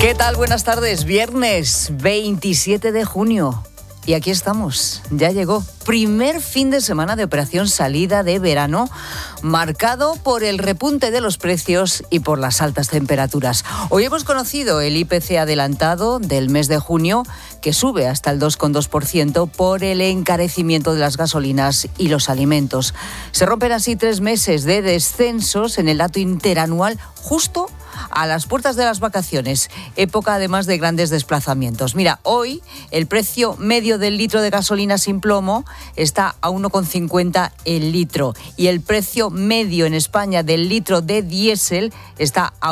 ¿Qué tal? Buenas tardes. Viernes 27 de junio. Y aquí estamos. Ya llegó. Primer fin de semana de operación salida de verano, marcado por el repunte de los precios y por las altas temperaturas. Hoy hemos conocido el IPC adelantado del mes de junio, que sube hasta el 2,2% por el encarecimiento de las gasolinas y los alimentos. Se rompen así 3 meses de descensos en el dato interanual, justo a las puertas de las vacaciones, época además de grandes desplazamientos. Mira, hoy el precio medio del litro de gasolina sin plomo está a 1,50 el litro y el precio medio en España del litro de diésel está a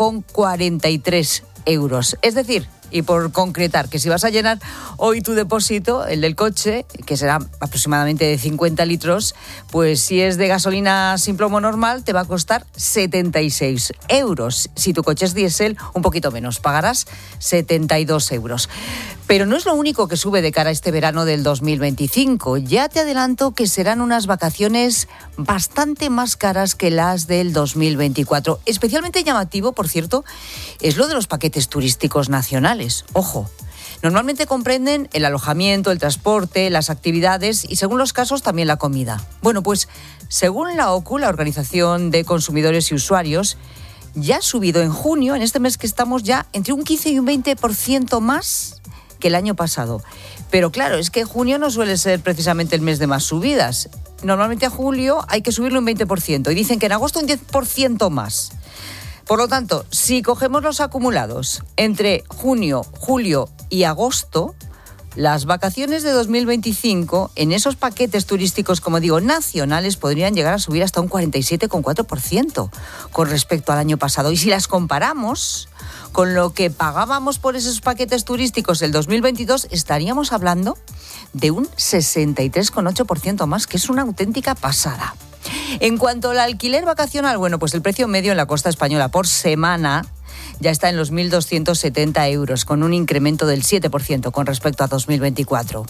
1,43 euros. Es decir, y por concretar, que si vas a llenar hoy tu depósito, el del coche, que será aproximadamente de 50 litros, pues si es de gasolina sin plomo normal, te va a costar 76 euros. Si tu coche es diésel, un poquito menos, pagarás 72 euros. Pero no es lo único que sube de cara a este verano del 2025. Ya te adelanto que serán unas vacaciones bastante más caras que las del 2024. Especialmente llamativo, por cierto, es lo de los paquetes turísticos nacionales. Ojo, normalmente comprenden el alojamiento, el transporte, las actividades y, según los casos, también la comida. Bueno, pues según la OCU, la Organización de Consumidores y Usuarios, ya ha subido en junio, en este mes que estamos, ya entre un 15 y un 20% más que el año pasado. Pero claro, es que junio no suele ser precisamente el mes de más subidas. Normalmente a julio hay que subirlo un 20% y dicen que en agosto un 10% más. Por lo tanto, si cogemos los acumulados entre junio, julio y agosto, las vacaciones de 2025 en esos paquetes turísticos, como digo, nacionales, podrían llegar a subir hasta un 47,4% con respecto al año pasado. Y si las comparamos con lo que pagábamos por esos paquetes turísticos el 2022, estaríamos hablando de un 63,8% más, que es una auténtica pasada. En cuanto al alquiler vacacional, bueno, pues el precio medio en la costa española por semana ya está en los 1.270 euros, con un incremento del 7% con respecto a 2024.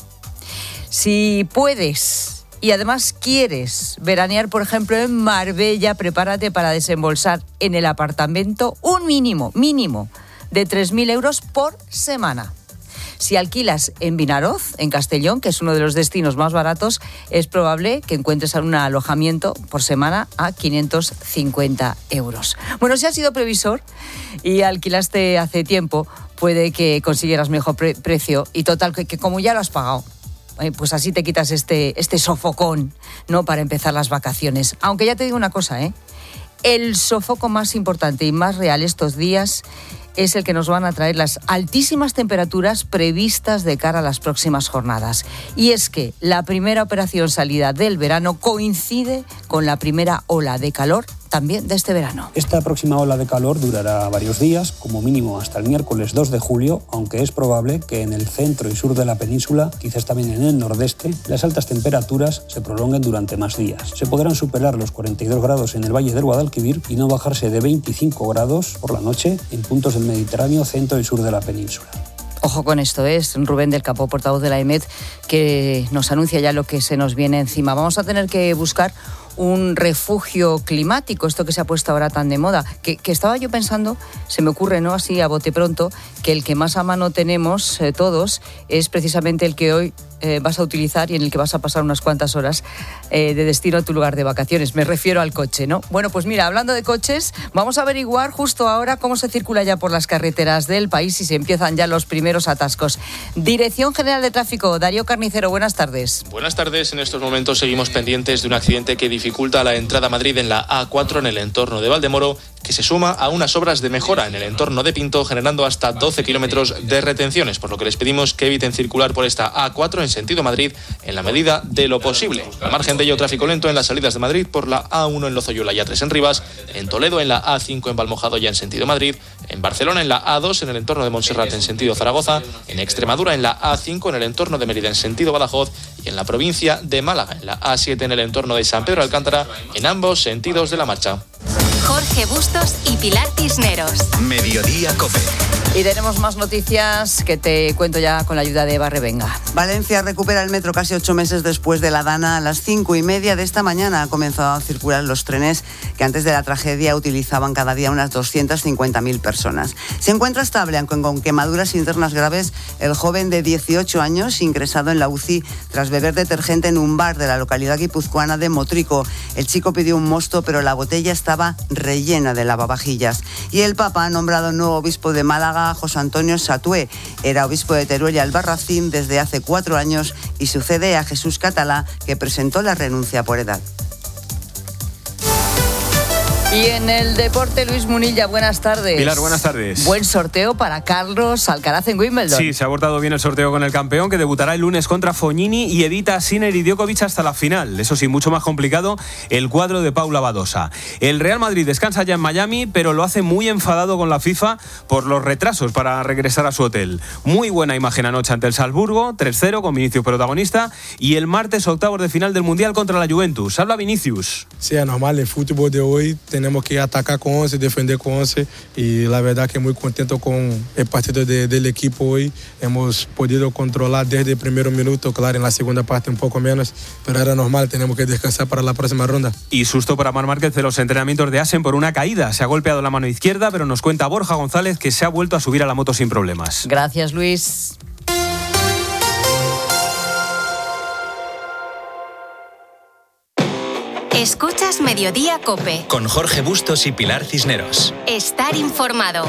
Si puedes y además quieres veranear, por ejemplo, en Marbella, prepárate para desembolsar en el apartamento un mínimo de 3.000 euros por semana. Si alquilas en Vinaroz, en Castellón, que es uno de los destinos más baratos, es probable que encuentres un alojamiento por semana a 550 euros. Bueno, si has sido previsor y alquilaste hace tiempo, puede que consiguieras mejor precio y total, que como ya lo has pagado, pues así te quitas este sofocón, ¿no?, para empezar las vacaciones. Aunque ya te digo una cosa, el sofoco más importante y más real estos días es el que nos van a traer las altísimas temperaturas previstas de cara a las próximas jornadas. Y es que la primera operación salida del verano coincide con la primera ola de calor también de este verano. Esta próxima ola de calor durará varios días, como mínimo hasta el miércoles 2 de julio, aunque es probable que en el centro y sur de la península, quizás también en el nordeste, las altas temperaturas se prolonguen durante más días. Se podrán superar los 42 grados en el Valle del Guadalquivir y no bajarse de 25 grados por la noche en puntos del Mediterráneo, centro y sur de la península. Ojo con esto, es Rubén del Campo, portavoz de la EMET, que nos anuncia ya lo que se nos viene encima. Vamos a tener que buscar un refugio climático, esto que se ha puesto ahora tan de moda, que estaba yo pensando, se me ocurre, ¿no?, así a bote pronto, que el que más a mano tenemos todos es precisamente el que hoy vas a utilizar y en el que vas a pasar unas cuantas horas de destino a tu lugar de vacaciones. Me refiero al coche, ¿no? Bueno, pues mira, hablando de coches, vamos a averiguar justo ahora cómo se circula ya por las carreteras del país y se empiezan ya los primeros atascos. Dirección General de Tráfico, Darío Carnicero, buenas tardes. Buenas tardes. En estos momentos seguimos pendientes de un accidente que dificulta la entrada a Madrid en la A4 en el entorno de Valdemoro, que se suma a unas obras de mejora en el entorno de Pinto, generando hasta 12 kilómetros de retenciones, por lo que les pedimos que eviten circular por esta A4 en sentido Madrid en la medida de lo posible. Al margen de ello, tráfico lento en las salidas de Madrid por la A1 en Lozoyola y A3 en Rivas, en Toledo en la A5 en Valmojado ya en sentido Madrid, en Barcelona en la A2 en el entorno de Montserrat en sentido Zaragoza, en Extremadura en la A5 en el entorno de Mérida en sentido Badajoz y en la provincia de Málaga en la A7 en el entorno de San Pedro Alcántara, en ambos sentidos de la marcha. Jorge Jorge Bustos y Pilar Cisneros. Mediodía COPE. Y tenemos más noticias que te cuento ya con la ayuda de Eva Revenga. Valencia recupera el metro casi 8 meses después de la Dana. A las 5:30 de esta mañana han comenzado a circular los trenes que antes de la tragedia utilizaban cada día unas 250.000 personas. Se encuentra estable, aunque con quemaduras internas graves, el joven de 18 años ingresado en la UCI tras beber detergente en un bar de la localidad guipuzcoana de Motrico. El chico pidió un mosto, pero la botella estaba rellena de lavavajillas. Y el Papa ha nombrado nuevo obispo de Málaga, José Antonio Satué. Era obispo de Teruel y Albarracín desde hace 4 años y sucede a Jesús Catalá, que presentó la renuncia por edad. Y en el deporte, Luis Munilla, buenas tardes. Pilar, buenas tardes. Buen sorteo para Carlos Alcaraz en Wimbledon. Sí, se ha abordado bien el sorteo con el campeón, que debutará el lunes contra Fognini y evita Sinner y Djokovic hasta la final. Eso sí, mucho más complicado el cuadro de Paula Badosa. El Real Madrid descansa ya en Miami, pero lo hace muy enfadado con la FIFA por los retrasos para regresar a su hotel. Muy buena imagen anoche ante el Salzburgo, 3-0 con Vinicius protagonista, y el martes octavos de final del Mundial contra la Juventus. Habla Vinicius. Sí, es normal, el fútbol de hoy tenemos que atacar con 11, defender con 11 y la verdad que muy contento con el partido del equipo hoy. Hemos podido controlar desde el primer minuto, claro, en la segunda parte un poco menos, pero era normal, tenemos que descansar para la próxima ronda. Y susto para Marc Márquez de los entrenamientos de Assen por una caída. Se ha golpeado la mano izquierda, pero nos cuenta Borja González que se ha vuelto a subir a la moto sin problemas. Gracias, Luis. Escuchas Mediodía COPE. Con Jorge Bustos y Pilar Cisneros. Estar informado.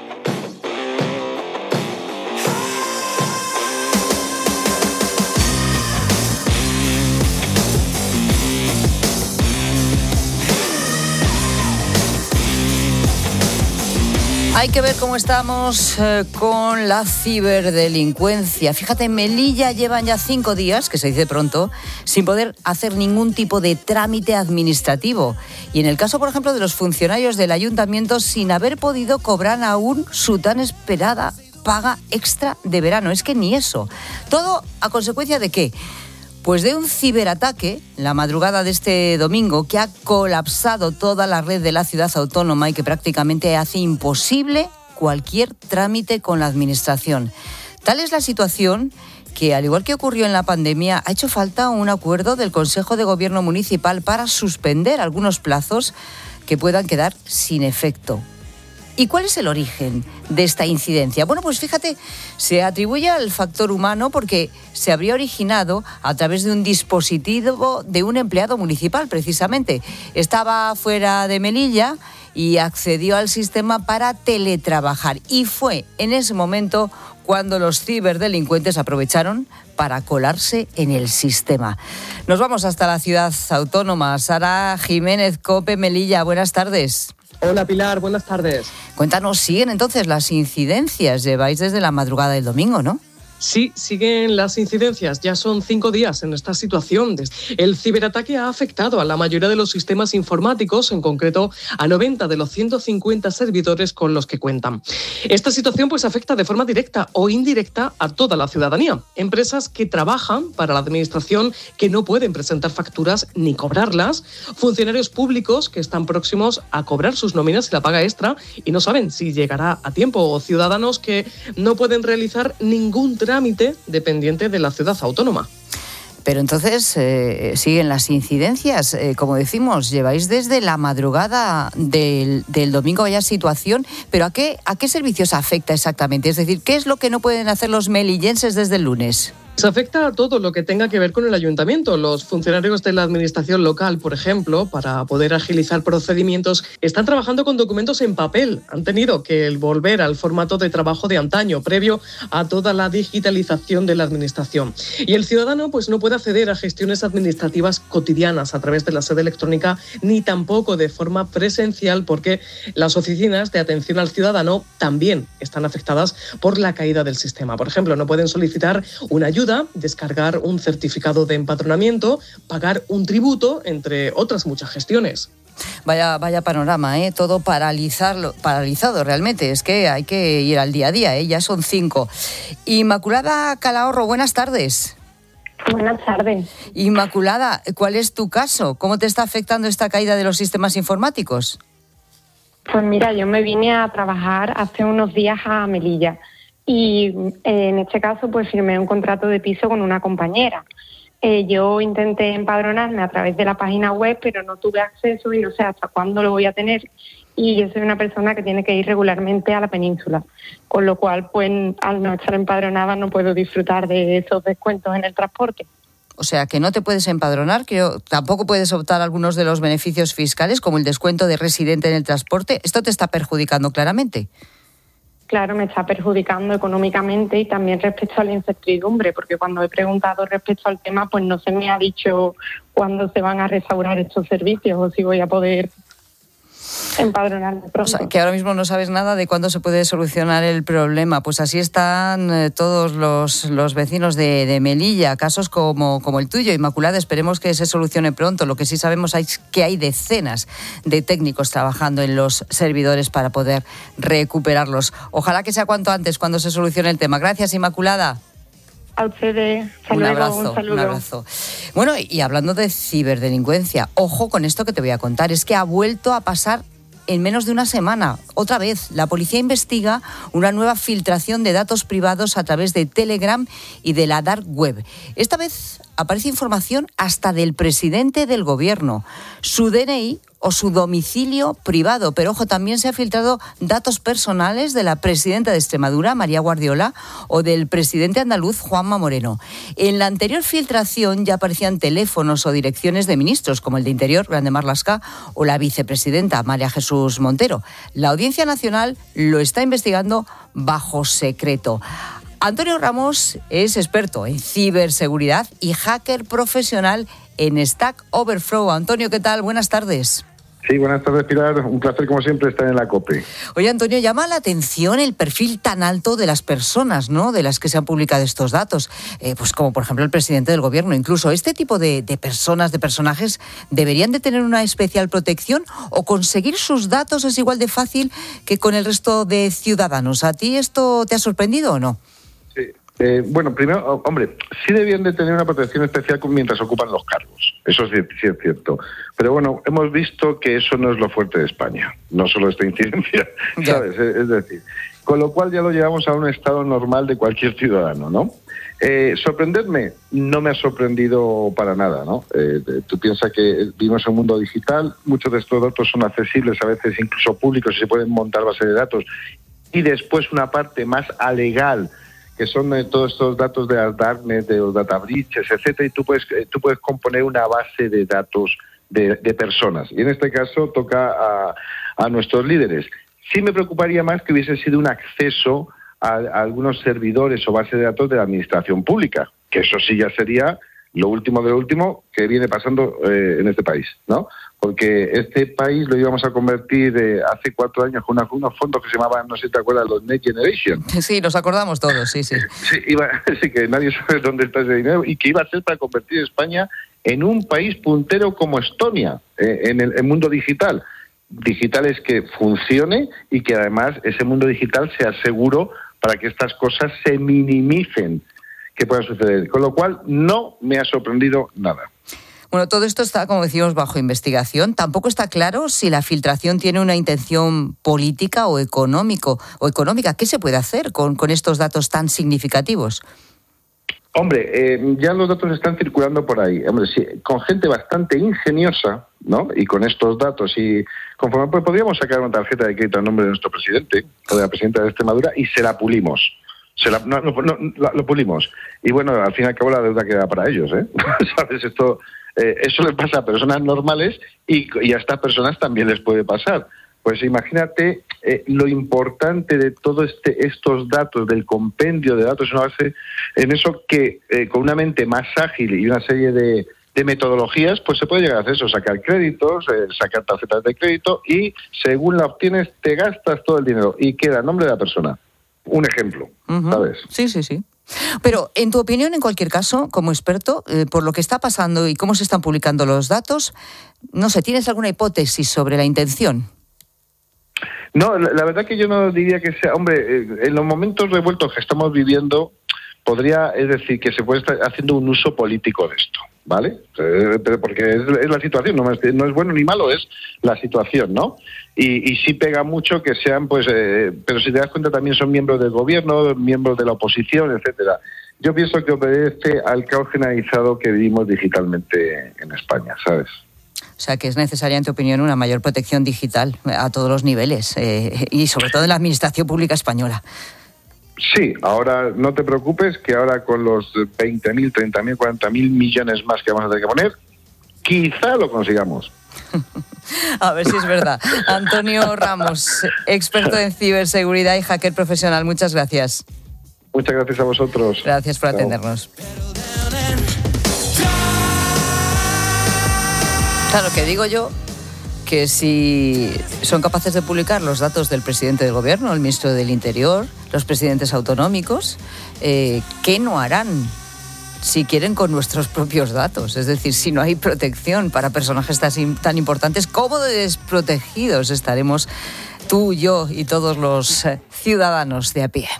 Hay que ver cómo estamos con la ciberdelincuencia. Fíjate, en Melilla llevan ya 5 días, que se dice pronto, sin poder hacer ningún tipo de trámite administrativo. Y en el caso, por ejemplo, de los funcionarios del ayuntamiento, sin haber podido cobrar aún su tan esperada paga extra de verano. Es que ni eso. ¿Todo a consecuencia de qué? Pues de un ciberataque, la madrugada de este domingo, que ha colapsado toda la red de la ciudad autónoma y que prácticamente hace imposible cualquier trámite con la administración. Tal es la situación que, al igual que ocurrió en la pandemia, ha hecho falta un acuerdo del Consejo de Gobierno Municipal para suspender algunos plazos que puedan quedar sin efecto. ¿Y cuál es el origen de esta incidencia? Bueno, pues fíjate, se atribuye al factor humano porque se habría originado a través de un dispositivo de un empleado municipal, precisamente. Estaba fuera de Melilla y accedió al sistema para teletrabajar. Y fue en ese momento cuando los ciberdelincuentes aprovecharon para colarse en el sistema. Nos vamos hasta la ciudad autónoma. Sara Jiménez, COPE Melilla, buenas tardes. Hola Pilar, buenas tardes. Cuéntanos, ¿siguen entonces las incidencias? Lleváis desde la madrugada del domingo, ¿no? Sí, siguen las incidencias. Ya son 5 días en esta situación. El ciberataque ha afectado a la mayoría de los sistemas informáticos, en concreto a 90 de los 150 servidores con los que cuentan. Esta situación pues afecta de forma directa o indirecta a toda la ciudadanía. Empresas que trabajan para la administración que no pueden presentar facturas ni cobrarlas, funcionarios públicos que están próximos a cobrar sus nóminas y la paga extra y no saben si llegará a tiempo, o ciudadanos que no pueden realizar ningún trámite dependiente de la ciudad autónoma. Pero entonces siguen las incidencias. Como decimos, lleváis desde la madrugada del domingo vaya situación, pero ¿a qué servicios afecta exactamente? Es decir, ¿qué es lo que no pueden hacer los melillenses desde el lunes? Se afecta a todo lo que tenga que ver con el ayuntamiento. Los funcionarios de la administración local, por ejemplo, para poder agilizar procedimientos, están trabajando con documentos en papel. Han tenido que volver al formato de trabajo de antaño, previo a toda la digitalización de la administración. Y el ciudadano pues no puede acceder a gestiones administrativas cotidianas a través de la sede electrónica, ni tampoco de forma presencial, porque las oficinas de atención al ciudadano también están afectadas por la caída del sistema. Por ejemplo, no pueden solicitar una ayuda, descargar un certificado de empadronamiento, pagar un tributo, entre otras muchas gestiones. Vaya panorama, todo paralizado realmente. Es que hay que ir al día a día, ya son 5. Inmaculada Calahorro, buenas tardes. Buenas tardes. Inmaculada, ¿cuál es tu caso? ¿Cómo te está afectando esta caída de los sistemas informáticos? Pues mira, yo me vine a trabajar hace unos días a Melilla y en este caso pues firmé un contrato de piso con una compañera. Yo intenté empadronarme a través de la página web, pero no tuve acceso y no sé hasta cuándo lo voy a tener. Y yo soy una persona que tiene que ir regularmente a la península, con lo cual pues al no estar empadronada no puedo disfrutar de esos descuentos en el transporte. O sea, que no te puedes empadronar, que tampoco puedes optar a algunos de los beneficios fiscales, como el descuento de residente en el transporte. ¿Esto te está perjudicando claramente? Claro, me está perjudicando económicamente y también respecto a la incertidumbre, porque cuando he preguntado respecto al tema, pues no se me ha dicho cuándo se van a restaurar estos servicios o si voy a poder empadronarme pronto. O sea, que ahora mismo no sabes nada de cuándo se puede solucionar el problema. Pues así están todos los vecinos de Melilla, casos como el tuyo, Inmaculada. Esperemos que se solucione pronto. Lo que sí sabemos es que hay decenas de técnicos trabajando en los servidores para poder recuperarlos. Ojalá que sea cuanto antes cuando se solucione el tema. Gracias, Inmaculada. A ustedes, un abrazo. Bueno, y hablando de ciberdelincuencia, ojo con esto que te voy a contar, es que ha vuelto a pasar en menos de una semana. Otra vez, la policía investiga una nueva filtración de datos privados a través de Telegram y de la Dark Web. Esta vez aparece información hasta del presidente del gobierno, su DNI o su domicilio privado. Pero ojo, también se han filtrado datos personales de la presidenta de Extremadura, María Guardiola, o del presidente andaluz, Juanma Moreno. En la anterior filtración ya aparecían teléfonos o direcciones de ministros, como el de Interior, Grande Marlaska, o la vicepresidenta, María Jesús Montero. La Audiencia Nacional lo está investigando bajo secreto. Antonio Ramos es experto en ciberseguridad y hacker profesional en Stack Overflow. Antonio, ¿qué tal? Buenas tardes. Sí, buenas tardes, Pilar. Un placer, como siempre, estar en la COPE. Oye, Antonio, llama la atención el perfil tan alto de las personas, ¿no?, de las que se han publicado estos datos. Pues como, por ejemplo, el presidente del gobierno. Incluso este tipo de personas, de personajes, ¿deberían de tener una especial protección o conseguir sus datos es igual de fácil que con el resto de ciudadanos? ¿A ti esto te ha sorprendido o no? Sí. Bueno, primero, hombre, sí debían de tener una protección especial mientras ocupan los cargos. Eso sí es cierto. Pero bueno, hemos visto que eso no es lo fuerte de España, no solo esta incidencia, ¿sabes? Es decir, con lo cual ya lo llevamos a un estado normal de cualquier ciudadano, ¿no? Sorprenderme, no me ha sorprendido para nada, ¿no? Tú piensas que vivimos en un mundo digital, muchos de estos datos son accesibles, a veces incluso públicos, y se pueden montar bases de datos, y después una parte más alegal, que son todos estos datos de las darknet, de los data breaches, etcétera, y tú puedes componer una base de datos de personas. Y en este caso toca a nuestros líderes. Sí me preocuparía más que hubiese sido un acceso a algunos servidores o bases de datos de la administración pública, que eso sí ya sería lo último de lo último que viene pasando en este país, ¿no? Porque este país lo íbamos a convertir hace 4 años con unos fondos que se llamaban, no sé si te acuerdas, los Next Generation. Sí, nos acordamos todos, sí. Sí, que nadie sabe dónde está ese dinero y que iba a ser para convertir España en un país puntero como Estonia en el mundo digital. Digital es que funcione y que además ese mundo digital sea seguro para que estas cosas se minimicen que puedan suceder. Con lo cual, no me ha sorprendido nada. Bueno, todo esto está, como decimos, bajo investigación. Tampoco está claro si la filtración tiene una intención política o económica. ¿Qué se puede hacer con estos datos tan significativos? Hombre, ya los datos están circulando por ahí. Hombre, sí, con gente bastante ingeniosa, ¿no? Y con estos datos, y conforme pues, podríamos sacar una tarjeta de crédito a nombre de nuestro presidente, o de la presidenta de Extremadura, y se la pulimos. Lo pulimos. Y bueno, al fin y al cabo la deuda queda para ellos, ¿eh? ¿Sabes? Eso les pasa a personas normales y a estas personas también les puede pasar. Pues imagínate lo importante de todos estos datos, del compendio de datos, una base, en eso que con una mente más ágil y una serie de metodologías, pues se puede llegar a hacer eso, sacar créditos, sacar tarjetas de crédito y según la obtienes te gastas todo el dinero y queda a nombre de la persona. Un ejemplo, ¿sabes? Sí. Pero, en tu opinión, en cualquier caso, como experto, por lo que está pasando y cómo se están publicando los datos, no sé, ¿tienes alguna hipótesis sobre la intención? No, la verdad que yo no diría que sea... Hombre, en los momentos revueltos que estamos viviendo, es decir, que se puede estar haciendo un uso político de esto, ¿vale? Porque es la situación, no es bueno ni malo, es la situación, ¿no? Y sí pega mucho que sean, pues, pero si te das cuenta también son miembros del gobierno, miembros de la oposición, etcétera. Yo pienso que obedece al caos generalizado que vivimos digitalmente en España, ¿sabes? O sea, que es necesaria, en tu opinión, una mayor protección digital a todos los niveles y sobre todo en la administración pública española. Sí, ahora no te preocupes, que ahora con los 20.000, 30.000, 40.000 millones más que vamos a tener que poner, quizá lo consigamos. A ver si es verdad. Antonio Ramos, experto en ciberseguridad y hacker profesional, muchas gracias. Muchas gracias a vosotros. Gracias por atendernos. Claro, que digo yo que si son capaces de publicar los datos del presidente del gobierno, el ministro del Interior, los presidentes autonómicos, ¿qué no harán si quieren con nuestros propios datos? Es decir, si no hay protección para personajes tan importantes, ¿cómo desprotegidos estaremos tú, yo y todos los ciudadanos de a pie?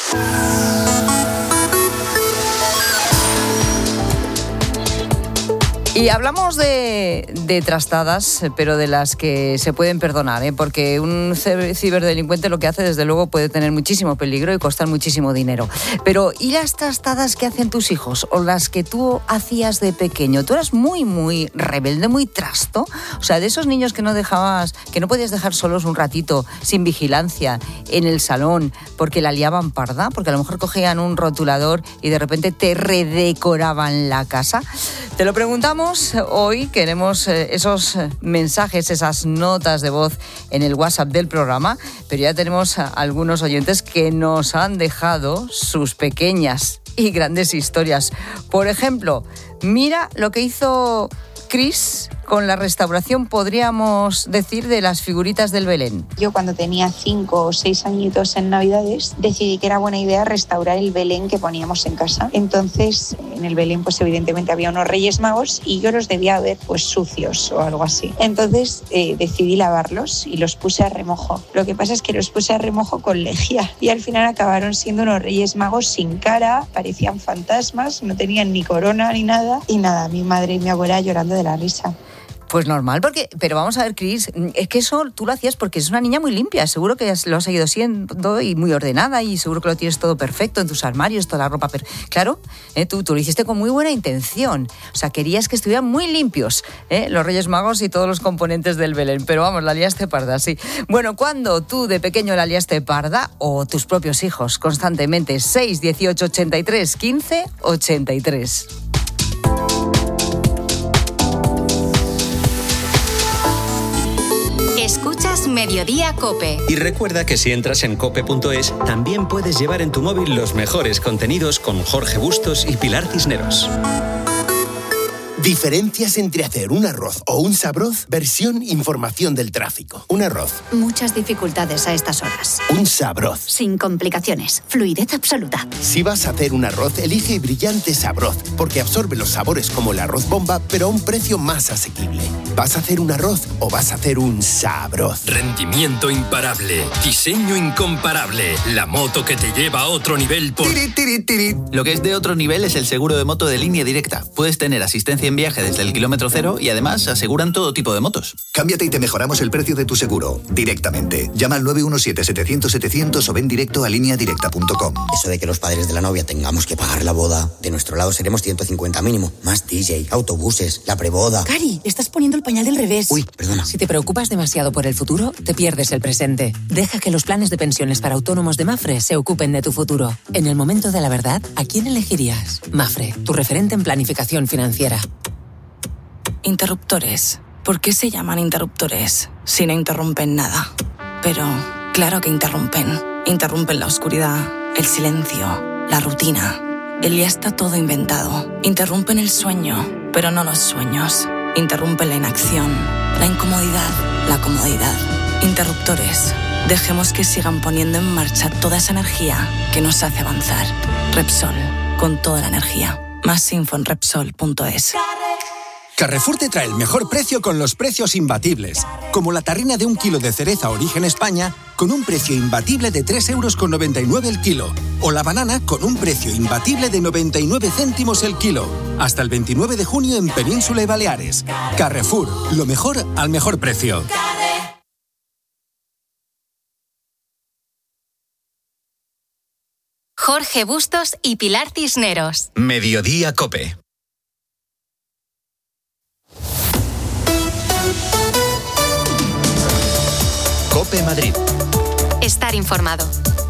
Y hablamos de trastadas, pero de las que se pueden perdonar, porque un ciberdelincuente lo que hace, desde luego, puede tener muchísimo peligro y costar muchísimo dinero. Pero ¿y las trastadas que hacen tus hijos o las que tú hacías de pequeño? Tú eras muy, muy rebelde, muy trasto. O sea, de esos niños que no podías dejar solos un ratito sin vigilancia en el salón porque la liaban parda, porque a lo mejor cogían un rotulador y de repente te redecoraban la casa. Te lo preguntamos hoy, queremos esos mensajes, esas notas de voz en el WhatsApp del programa, pero ya tenemos algunos oyentes que nos han dejado sus pequeñas y grandes historias. Por ejemplo, mira lo que hizo Cris con la restauración, podríamos decir, de las figuritas del Belén. Yo cuando tenía 5 o 6 añitos en Navidades decidí que era buena idea restaurar el Belén que poníamos en casa. Entonces en el Belén pues evidentemente había unos Reyes Magos y yo los debía ver pues sucios o algo así. Entonces decidí lavarlos y los puse a remojo. Lo que pasa es que los puse a remojo con lejía y al final acabaron siendo unos Reyes Magos sin cara, parecían fantasmas, no tenían ni corona ni nada. Y nada, mi madre y mi abuela llorando de la risa. Pues normal, pero vamos a ver, Cris, es que eso tú lo hacías porque es una niña muy limpia, seguro que lo has seguido siendo y muy ordenada y seguro que lo tienes todo perfecto en tus armarios, toda la ropa, claro, tú lo hiciste con muy buena intención, o sea, querías que estuvieran muy limpios los Reyes Magos y todos los componentes del Belén, pero vamos, la liaste parda, sí. Bueno, ¿cuándo tú de pequeño la liaste parda o tus propios hijos constantemente? 6, 18, 83, 15, 83. Escuchas Mediodía COPE. Y recuerda que si entras en cope.es, también puedes llevar en tu móvil los mejores contenidos con Jorge Bustos y Pilar Cisneros. Diferencias entre hacer un arroz o un sabroz, versión información del tráfico. Un arroz. Muchas dificultades a estas horas. Un sabroz. Sin complicaciones. Fluidez absoluta. Si vas a hacer un arroz, elige Brillante Sabroz, porque absorbe los sabores como el arroz bomba, pero a un precio más asequible. ¿Vas a hacer un arroz o vas a hacer un sabroz? Rendimiento imparable. Diseño incomparable. La moto que te lleva a otro nivel por... Lo que es de otro nivel es el seguro de moto de Línea Directa. Puedes tener asistencia en viaje desde el kilómetro cero y además aseguran todo tipo de motos. Cámbiate y te mejoramos el precio de tu seguro directamente. Llama al 917-700-700 o ven directo a lineadirecta.com. Eso de que los padres de la novia tengamos que pagar la boda, de nuestro lado seremos 150 mínimo. Más DJ, autobuses, la preboda. Cari, estás poniendo el pañal del revés. Uy, perdona. Si te preocupas demasiado por el futuro, te pierdes el presente. Deja que los planes de pensiones para autónomos de Mafre se ocupen de tu futuro. En el momento de la verdad, ¿a quién elegirías? Mafre, tu referente en planificación financiera. Interruptores. ¿Por qué se llaman interruptores si no interrumpen nada? Pero claro que interrumpen. Interrumpen la oscuridad, el silencio, la rutina. El ya está todo inventado. Interrumpen el sueño, pero no los sueños. Interrumpen la inacción, la incomodidad, la comodidad. Interruptores. Dejemos que sigan poniendo en marcha toda esa energía que nos hace avanzar. Repsol, con toda la energía. Más info en Repsol.es. Carrefour te trae el mejor precio con los precios imbatibles, como la tarrina de 1 kilo de cereza Origen España con un precio imbatible de 3,99 € el kilo, o la banana con un precio imbatible de 99 céntimos el kilo. Hasta el 29 de junio en Península y Baleares. Carrefour, lo mejor al mejor precio. Jorge Bustos y Pilar Cisneros. Mediodía COPE. COPE Madrid. Estar informado.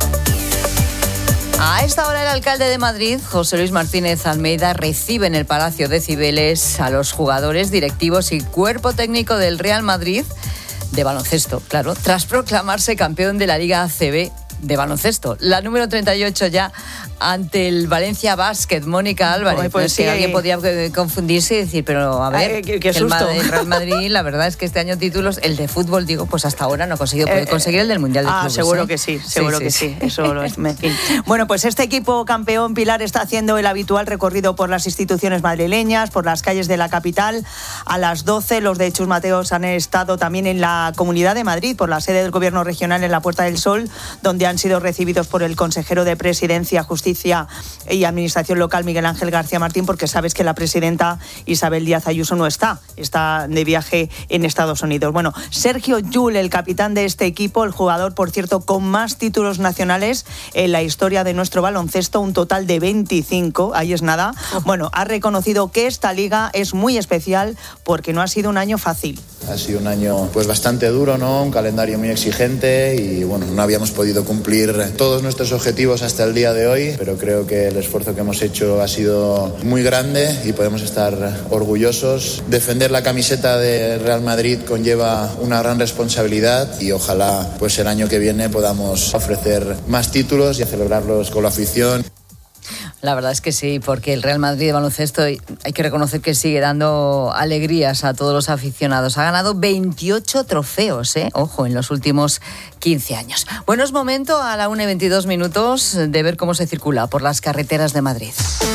A esta hora el alcalde de Madrid, José Luis Martínez Almeida, recibe en el Palacio de Cibeles a los jugadores, directivos y cuerpo técnico del Real Madrid de baloncesto, claro, tras proclamarse campeón de la Liga ACB de baloncesto. La número 38 ya ante el Valencia Basket, Mónica Álvarez. Pues sí, alguien podía confundirse y decir, pero a ver, qué susto. El Real Madrid, la verdad es que este año títulos, el de fútbol, digo, pues hasta ahora no ha conseguido conseguir el del Mundial de Clubes. Seguro que sí, seguro que sí. Eso lo es. En fin. Bueno, pues este equipo campeón, Pilar, está haciendo el habitual recorrido por las instituciones madrileñas, por las calles de la capital. A las 12 los de Chus Mateos han estado también en la Comunidad de Madrid, por la sede del Gobierno regional en la Puerta del Sol, donde han sido recibidos por el consejero de Presidencia, Justicia y Administración Local, Miguel Ángel García Martín, porque sabes que la presidenta Isabel Díaz Ayuso no está de viaje en Estados Unidos. Bueno, Sergio Llull, el capitán de este equipo, el jugador, por cierto, con más títulos nacionales en la historia de nuestro baloncesto, un total de 25, ahí es nada. Bueno, ha reconocido que esta liga es muy especial porque no ha sido un año fácil. Ha sido un año pues bastante duro, ¿no? Un calendario muy exigente y bueno, no habíamos podido cumplir todos nuestros objetivos hasta el día de hoy, pero creo que el esfuerzo que hemos hecho ha sido muy grande y podemos estar orgullosos. Defender la camiseta de Real Madrid conlleva una gran responsabilidad y ojalá pues el año que viene podamos ofrecer más títulos y celebrarlos con la afición. La verdad es que sí, porque el Real Madrid de baloncesto hay que reconocer que sigue dando alegrías a todos los aficionados. Ha ganado 28 trofeos, ojo, en los últimos 15 años. Bueno, es momento a la 1:22 de ver cómo se circula por las carreteras de Madrid.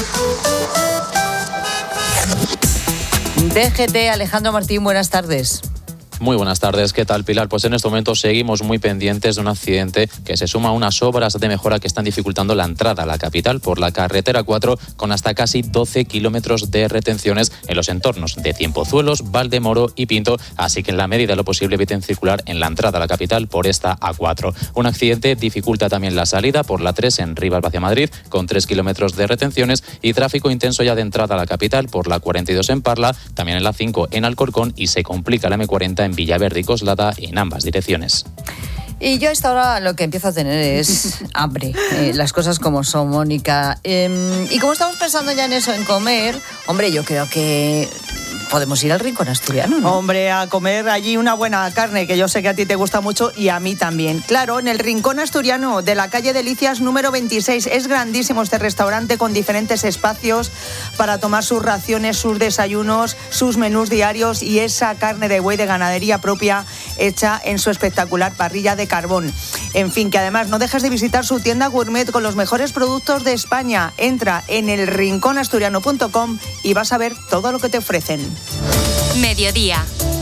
DGT, Alejandro Martín, buenas tardes. Muy buenas tardes, ¿qué tal, Pilar? Pues en este momento seguimos muy pendientes de un accidente que se suma a unas obras de mejora que están dificultando la entrada a la capital por la carretera 4 con hasta casi 12 kilómetros de retenciones en los entornos de Tiempozuelos, Valdemoro y Pinto, así que en la medida de lo posible eviten circular en la entrada a la capital por esta A4. Un accidente dificulta también la salida por la 3 en Rivas hacia Madrid con 3 kilómetros de retenciones y tráfico intenso ya de entrada a la capital por la 42 en Parla, también en la 5 en Alcorcón y se complica la M40 en Villaverde y Coslada en ambas direcciones. Y yo a esta hora lo que empiezo a tener es hambre, las cosas como son, Mónica. Y como estamos pensando ya en eso, en comer, hombre, yo creo que podemos ir al Rincón Asturiano, ¿no? Hombre, a comer allí una buena carne, que yo sé que a ti te gusta mucho y a mí también. Claro, en el Rincón Asturiano de la calle Delicias número 26. Es grandísimo este restaurante con diferentes espacios para tomar sus raciones, sus desayunos, sus menús diarios y esa carne de buey de ganadería propia hecha en su espectacular parrilla de carbón. En fin, que además no dejes de visitar su tienda gourmet con los mejores productos de España. Entra en elrinconasturiano.com y vas a ver todo lo que te ofrecen. Mediodía.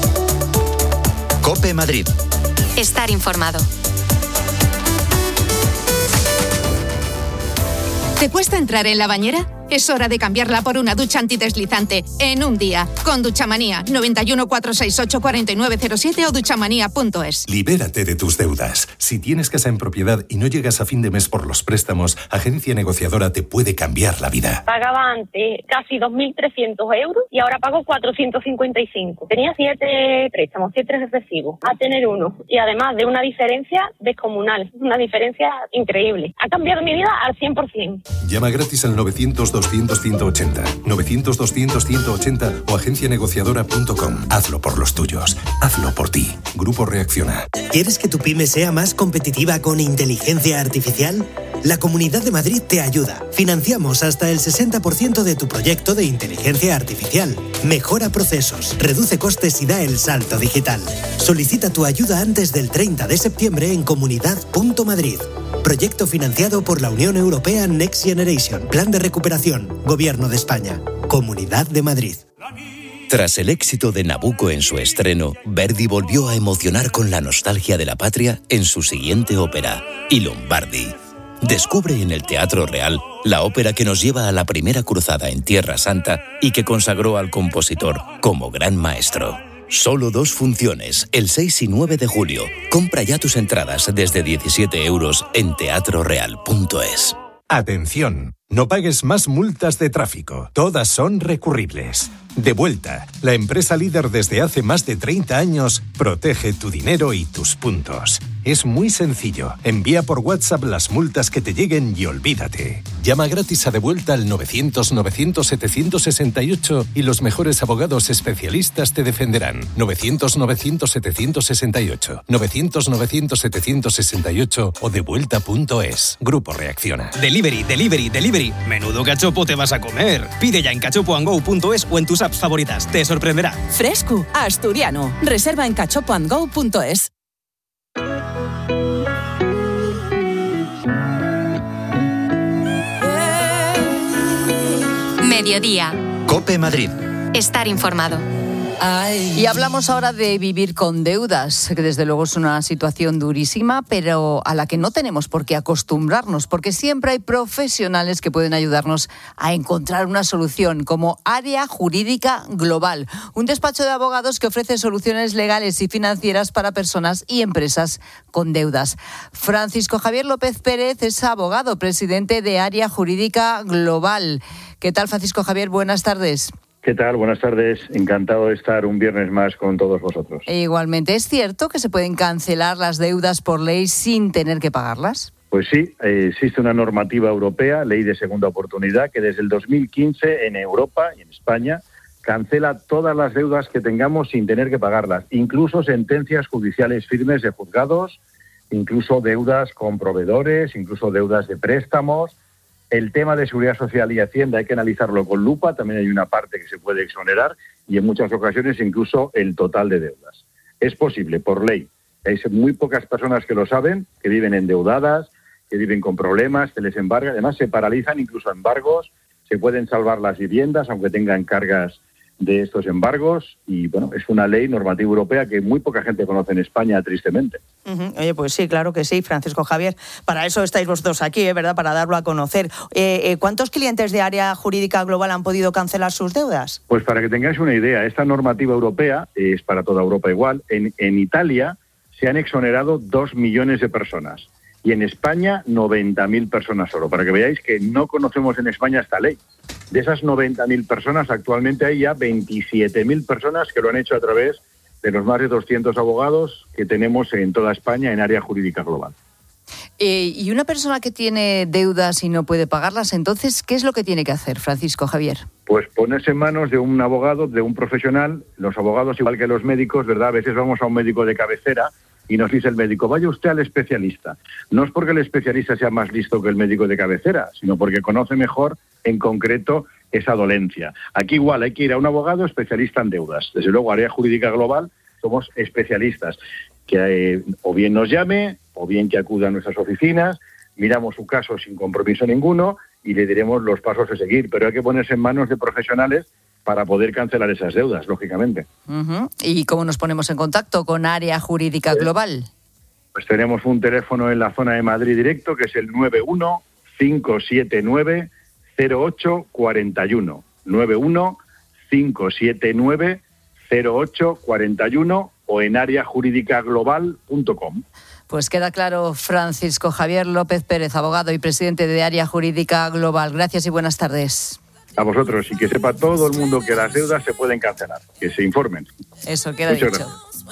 COPE Madrid. Estar informado. ¿Te cuesta entrar en la bañera? Es hora de cambiarla por una ducha antideslizante en un día. Con Duchamanía, 91 468 4907 o duchamanía.es. Libérate de tus deudas. Si tienes casa en propiedad y no llegas a fin de mes por los préstamos, Agencia Negociadora te puede cambiar la vida. Pagaba antes casi 2.300 euros y ahora pago 455. Tenía 7 préstamos, 7 recibos, a tener uno. Y además de una diferencia descomunal, una diferencia increíble. Ha cambiado mi vida al 100%. Llama gratis al 900-200-180, 900-200-180 o agencianegociadora.com. Hazlo por los tuyos. Hazlo por ti. Grupo Reacciona. ¿Quieres que tu pyme sea más competitiva con inteligencia artificial? La Comunidad de Madrid te ayuda. Financiamos hasta el 60% de tu proyecto de inteligencia artificial. Mejora procesos, reduce costes y da el salto digital. Solicita tu ayuda antes del 30 de septiembre en comunidad.madrid. Proyecto financiado por la Unión Europea Next Generation. Plan de recuperación. Gobierno de España. Comunidad de Madrid. Tras el éxito de Nabucco en su estreno, Verdi volvió a emocionar con la nostalgia de la patria en su siguiente ópera, I Lombardi. Descubre en el Teatro Real la ópera que nos lleva a la primera cruzada en Tierra Santa y que consagró al compositor como gran maestro. Solo 2 funciones, el 6 y 9 de julio. Compra ya tus entradas desde 17 € en teatroreal.es. Atención, no pagues más multas de tráfico. Todas son recurribles. Devuelta, la empresa líder desde hace más de 30 años, protege tu dinero y tus puntos. Es muy sencillo. Envía por WhatsApp las multas que te lleguen y olvídate. Llama gratis a Devuelta al 900-900-768 y los mejores abogados especialistas te defenderán. 900-900-768. 900-900-768 o devuelta.es. Grupo Reacciona. Delivery, delivery, delivery. Menudo cachopo te vas a comer. Pide ya en cachopoandgo.es o en tus apps favoritas. Te sorprenderá. Fresco, asturiano. Reserva en cachopoandgo.es. Mediodía. COPE Madrid. Estar informado. Y hablamos ahora de vivir con deudas, que desde luego es una situación durísima, pero a la que no tenemos por qué acostumbrarnos, porque siempre hay profesionales que pueden ayudarnos a encontrar una solución, como Área Jurídica Global, un despacho de abogados que ofrece soluciones legales y financieras para personas y empresas con deudas. Francisco Javier López Pérez es abogado, presidente de Área Jurídica Global. ¿Qué tal, Francisco Javier? Buenas tardes. ¿Qué tal? Buenas tardes. Encantado de estar un viernes más con todos vosotros. Igualmente, ¿es cierto que se pueden cancelar las deudas por ley sin tener que pagarlas? Pues sí, existe una normativa europea, Ley de Segunda Oportunidad, que desde el 2015 en Europa y en España cancela todas las deudas que tengamos sin tener que pagarlas, incluso sentencias judiciales firmes de juzgados, incluso deudas con proveedores, incluso deudas de préstamos. El tema de seguridad social y Hacienda hay que analizarlo con lupa, también hay una parte que se puede exonerar y en muchas ocasiones incluso el total de deudas. Es posible, por ley. Hay muy pocas personas que lo saben, que viven endeudadas, que viven con problemas, que les embargan, además se paralizan incluso embargos, se pueden salvar las viviendas aunque tengan cargas de estos embargos y bueno, es una ley normativa europea que muy poca gente conoce en España, tristemente. Oye, pues sí, claro que sí, Francisco Javier. Para eso estáis vosotros aquí, ¿verdad? Para darlo a conocer. ¿Cuántos clientes de Área Jurídica Global han podido cancelar sus deudas? Pues para que tengáis una idea, esta normativa europea es para toda Europa igual. En Italia se han exonerado 2 millones de personas y en España 90.000 personas solo, para que veáis que no conocemos en España esta ley. De esas 90.000 personas, actualmente hay ya 27.000 personas que lo han hecho a través de los más de 200 abogados que tenemos en toda España en Área Jurídica Global. Y una persona que tiene deudas y no puede pagarlas, entonces, ¿qué es lo que tiene que hacer, Francisco Javier? Pues ponerse en manos de un abogado, de un profesional. Los abogados, igual que los médicos, ¿verdad? A veces vamos a un médico de cabecera y nos dice el médico, vaya usted al especialista. No es porque el especialista sea más listo que el médico de cabecera, sino porque conoce mejor, en concreto, esa dolencia. Aquí igual hay que ir a un abogado especialista en deudas. Desde luego, Área Jurídica Global, somos especialistas. Que o bien nos llame, o bien que acuda a nuestras oficinas, miramos su caso sin compromiso ninguno y le diremos los pasos a seguir. Pero hay que ponerse en manos de profesionales para poder cancelar esas deudas, lógicamente. ¿Y cómo nos ponemos en contacto con Área Jurídica Global? Pues tenemos un teléfono en la zona de Madrid directo, que es el 91-579-0841. 91-579-0841 o en areajurídicaglobal.com. Pues queda claro, Francisco Javier López Pérez, abogado y presidente de Área Jurídica Global. Gracias y buenas tardes. A vosotros, y que sepa todo el mundo que las deudas se pueden cancelar, que se informen. Eso queda dicho. Gracias.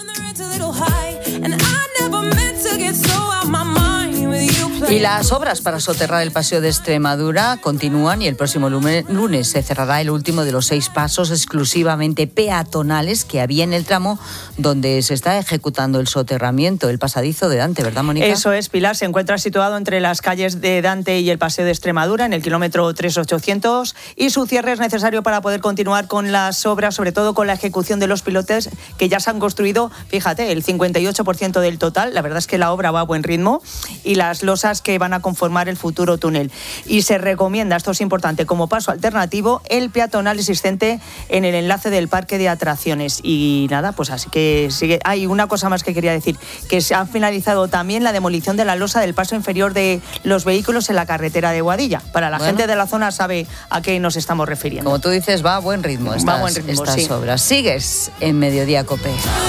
Y las obras para soterrar el Paseo de Extremadura continúan y el próximo lunes se cerrará el último de los 6 pasos exclusivamente peatonales que había en el tramo donde se está ejecutando el soterramiento, el pasadizo de Dante, ¿verdad, Mónica? Eso es, Pilar. Se encuentra situado entre las calles de Dante y el Paseo de Extremadura, en el kilómetro 3800, y su cierre es necesario para poder continuar con las obras, sobre todo con la ejecución de los pilotes que ya se han construido, fíjate, el 58% del total. La verdad es que la obra va a buen ritmo y las losas vigas que van a conformar el futuro túnel. Y se recomienda, esto es importante, como paso alternativo, el peatonal existente en el enlace del parque de atracciones. Y nada, pues así que sigue. Hay una cosa más que quería decir, que se ha finalizado también la demolición de la losa del paso inferior de los vehículos en la carretera de Boadilla. Para la gente de la zona sabe a qué nos estamos refiriendo. Como tú dices, va a buen ritmo estas obras. Sigues en Mediodía COPE.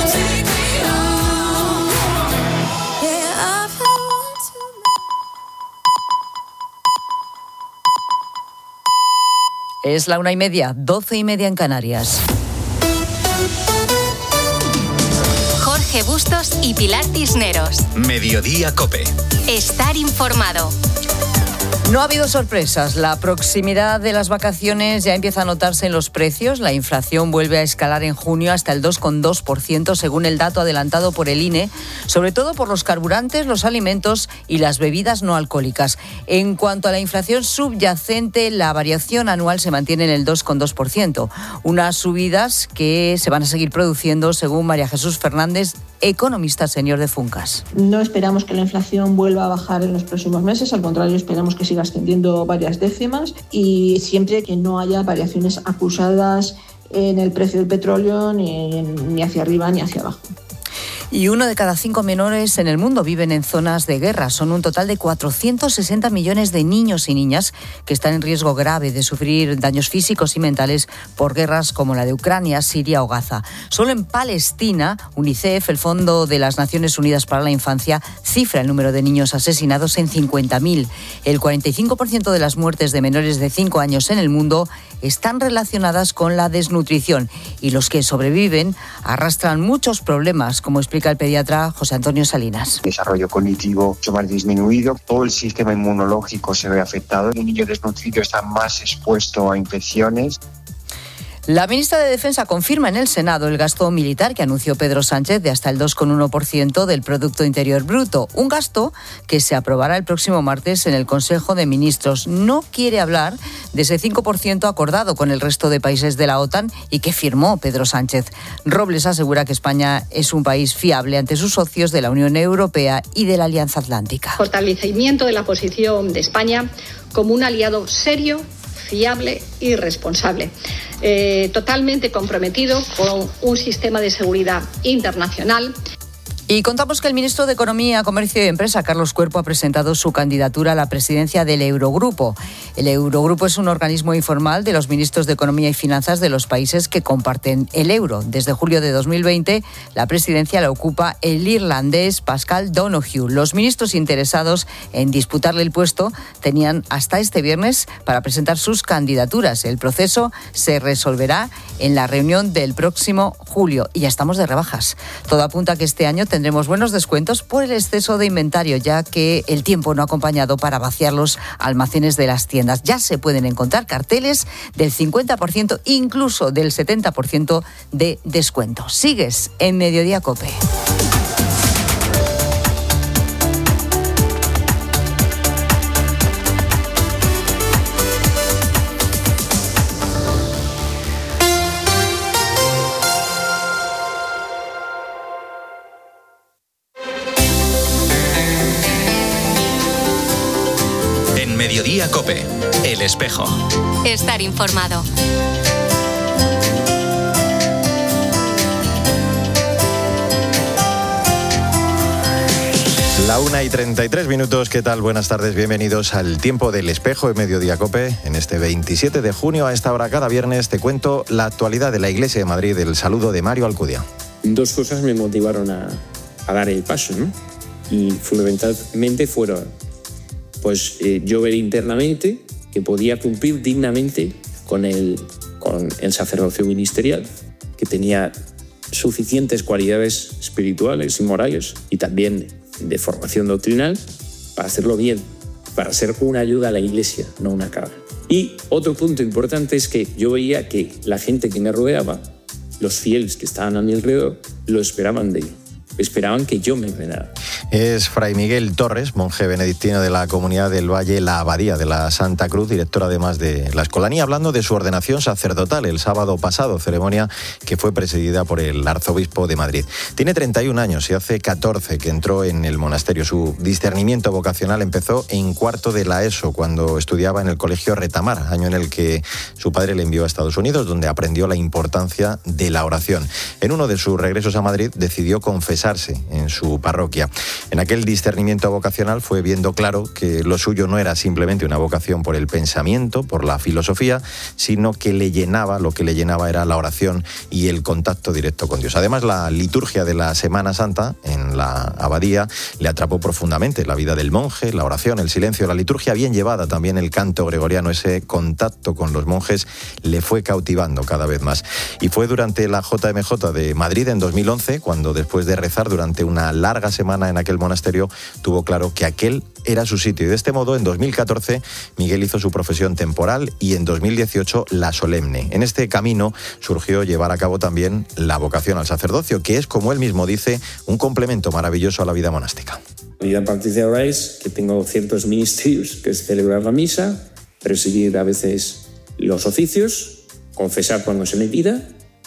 Es la 1:30, 12:30 en Canarias. Jorge Bustos y Pilar Cisneros. Mediodía COPE. Estar informado. No ha habido sorpresas. La proximidad de las vacaciones ya empieza a notarse en los precios. La inflación vuelve a escalar en junio hasta el 2,2%, según el dato adelantado por el INE, sobre todo por los carburantes, los alimentos y las bebidas no alcohólicas. En cuanto a la inflación subyacente, la variación anual se mantiene en el 2,2%. Unas subidas que se van a seguir produciendo, según María Jesús Fernández, economista senior de Funcas. No esperamos que la inflación vuelva a bajar en los próximos meses, al contrario, esperamos que siga ascendiendo varias décimas y siempre que no haya variaciones acusadas en el precio del petróleo ni hacia arriba ni hacia abajo. Y 1 de cada 5 menores en el mundo viven en zonas de guerra. Son un total de 460 millones de niños y niñas que están en riesgo grave de sufrir daños físicos y mentales por guerras como la de Ucrania, Siria o Gaza. Solo en Palestina, UNICEF, el Fondo de las Naciones Unidas para la Infancia, cifra el número de niños asesinados en 50.000. El 45% de las muertes de menores de 5 años en el mundo están relacionadas con la desnutrición y los que sobreviven arrastran muchos problemas, como explica el pediatra José Antonio Salinas. Desarrollo cognitivo mucho más disminuido, todo el sistema inmunológico se ve afectado, el niño desnutrido está más expuesto a infecciones. La ministra de Defensa confirma en el Senado el gasto militar que anunció Pedro Sánchez de hasta el 2,1% del Producto Interior Bruto. Un gasto que se aprobará el próximo martes en el Consejo de Ministros. No quiere hablar de ese 5% acordado con el resto de países de la OTAN y que firmó Pedro Sánchez. Robles asegura que España es un país fiable ante sus socios de la Unión Europea y de la Alianza Atlántica. Fortalecimiento de la posición de España como un aliado serio, fiable y responsable, totalmente comprometido con un sistema de seguridad internacional. Y contamos que el ministro de Economía, Comercio y Empresa, Carlos Cuerpo, ha presentado su candidatura a la presidencia del Eurogrupo. El Eurogrupo es un organismo informal de los ministros de Economía y Finanzas de los países que comparten el euro. Desde julio de 2020, la presidencia la ocupa el irlandés Pascal Donoghue. Los ministros interesados en disputarle el puesto tenían hasta este viernes para presentar sus candidaturas. El proceso se resolverá en la reunión del próximo julio. Y ya estamos de rebajas. Todo apunta a que este año tendremos buenos descuentos por el exceso de inventario, ya que el tiempo no ha acompañado para vaciar los almacenes de las tiendas. Ya se pueden encontrar carteles del 50%, incluso del 70% de descuento. Sigues en Mediodía COPE. Mediodía COPE, El Espejo. Estar informado. La 1:33, ¿qué tal? Buenas tardes, bienvenidos al Tiempo del Espejo en Mediodía COPE. En este 27 de junio, a esta hora cada viernes, te cuento la actualidad de la Iglesia de Madrid, el saludo de Mario Alcudia. Dos cosas me motivaron a dar el paso, ¿no? Y fundamentalmente fueron yo ver internamente que podía cumplir dignamente con el sacerdocio ministerial, que tenía suficientes cualidades espirituales y morales y también de formación doctrinal para hacerlo bien, para ser una ayuda a la Iglesia, no una carga. Y otro punto importante es que yo veía que la gente que me rodeaba, los fieles que estaban a mi alrededor, lo esperaban de él. Esperaban que yo me ordenara. Es Fray Miguel Torres, monje benedictino de la Comunidad del Valle, la Abadía de la Santa Cruz, director además de la Escolanía, hablando de su ordenación sacerdotal el sábado pasado, ceremonia que fue presidida por el arzobispo de Madrid. Tiene 31 años y hace 14 que entró en el monasterio. Su discernimiento vocacional empezó en cuarto de la ESO, cuando estudiaba en el colegio Retamar, año en el que su padre le envió a Estados Unidos, donde aprendió la importancia de la oración. En uno de sus regresos a Madrid decidió confesarse en su parroquia. En aquel discernimiento vocacional fue viendo claro que lo suyo no era simplemente una vocación por el pensamiento, por la filosofía, sino que lo que le llenaba era la oración y el contacto directo con Dios. Además, la liturgia de la Semana Santa en la abadía le atrapó profundamente. La vida del monje, la oración, el silencio, la liturgia bien llevada, también el canto gregoriano, ese contacto con los monjes le fue cautivando cada vez más. Y fue durante la JMJ de Madrid en 2011 cuando, después de rezar durante una larga semana en aquel monasterio, tuvo claro que aquel era su sitio. Y de este modo, en 2014, Miguel hizo su profesión temporal y en 2018 la solemne. En este camino surgió llevar a cabo también la vocación al sacerdocio, que es, como él mismo dice, un complemento maravilloso a la vida monástica. Mi vida a partir de ahora es que tengo ciertos ministerios, que es celebrar la misa, presidir a veces los oficios, confesar cuando se me pida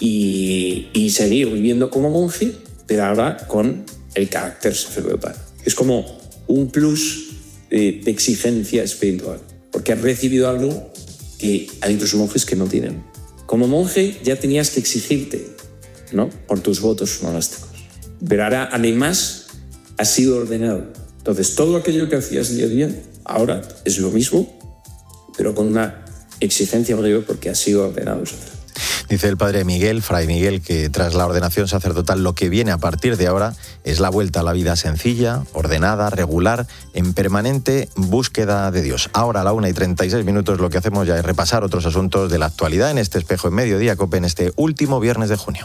y seguir viviendo como monje, pero ahora con el carácter sacerdotal. Es como un plus de exigencia espiritual, porque has recibido algo que hay otros monjes que no tienen. Como monje ya tenías que exigirte, ¿no?, por tus votos monásticos. Pero ahora, además, has sido ordenado. Entonces, todo aquello que hacías día a día, ahora es lo mismo, pero con una exigencia mayor porque has sido ordenado sacerdote. Dice el padre Miguel, Fray Miguel, que tras la ordenación sacerdotal lo que viene a partir de ahora es la vuelta a la vida sencilla, ordenada, regular, en permanente búsqueda de Dios. Ahora a la 1:36 lo que hacemos ya es repasar otros asuntos de la actualidad en este Espejo en Mediodía COPE en este último viernes de junio.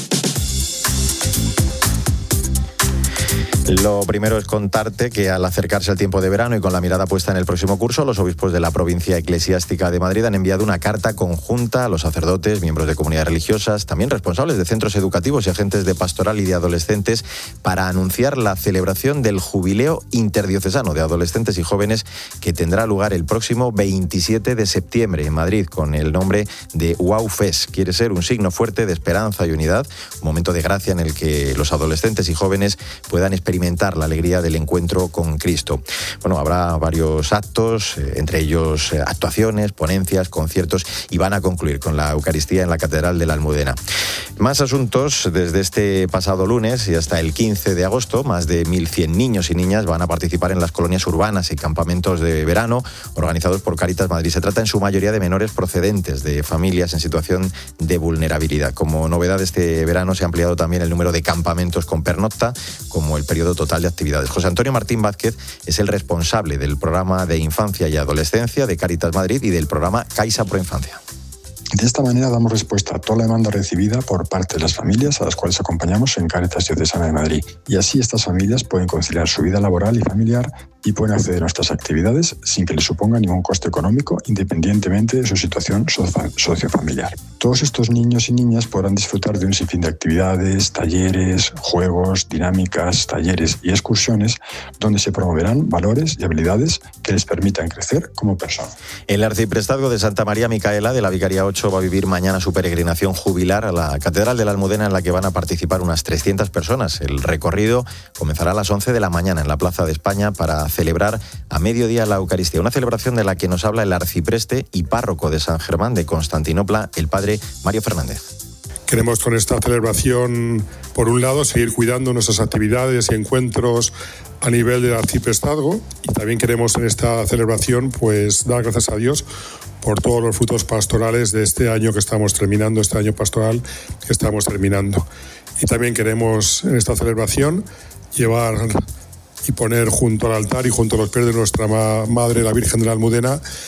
Lo primero es contarte que al acercarse el tiempo de verano y con la mirada puesta en el próximo curso, los obispos de la provincia eclesiástica de Madrid han enviado una carta conjunta a los sacerdotes, miembros de comunidades religiosas, también responsables de centros educativos y agentes de pastoral y de adolescentes, para anunciar la celebración del Jubileo Interdiocesano de Adolescentes y Jóvenes que tendrá lugar el próximo 27 de septiembre en Madrid, con el nombre de Wow Fest. Quiere ser un signo fuerte de esperanza y unidad, un momento de gracia en el que los adolescentes y jóvenes puedan experimentar la alegría del encuentro con Cristo. Bueno, habrá varios actos, entre ellos actuaciones, ponencias, conciertos, y van a concluir con la Eucaristía en la Catedral de la Almudena. Más asuntos. Desde este pasado lunes y hasta el 15 de agosto, más de 1.100 niños y niñas van a participar en las colonias urbanas y campamentos de verano organizados por Cáritas Madrid. Se trata en su mayoría de menores procedentes de familias en situación de vulnerabilidad. Como novedad, este verano se ha ampliado también el número de campamentos con pernocta, como el periodo total de actividades. José Antonio Martín Vázquez es el responsable del programa de infancia y adolescencia de Cáritas Madrid y del programa Caixa Pro Infancia. De esta manera damos respuesta a toda la demanda recibida por parte de las familias a las cuales acompañamos en Cáritas Diocesana de Madrid. Y así estas familias pueden conciliar su vida laboral y familiar y pueden acceder a nuestras actividades sin que les suponga ningún coste económico, independientemente de su situación sociofamiliar. Todos estos niños y niñas podrán disfrutar de un sinfín de actividades, talleres, juegos, dinámicas, talleres y excursiones donde se promoverán valores y habilidades que les permitan crecer como personas. El arciprestazgo de Santa María Micaela de la Vicaría 8 va a vivir mañana su peregrinación jubilar a la Catedral de la Almudena, en la que van a participar unas 300 personas. El recorrido comenzará a las 11 de la mañana en la Plaza de España para celebrar a mediodía la Eucaristía, una celebración de la que nos habla el arcipreste y párroco de San Germán de Constantinopla, el padre Mario Fernández. Queremos con esta celebración, por un lado, seguir cuidando nuestras actividades y encuentros a nivel del arciprestazgo, y también queremos en esta celebración pues dar gracias a Dios por todos los frutos pastorales de este año que estamos terminando, este año pastoral que estamos terminando. Y también queremos en esta celebración llevar y poner junto al altar y junto a los pies de nuestra Madre, la Virgen de la Almudena,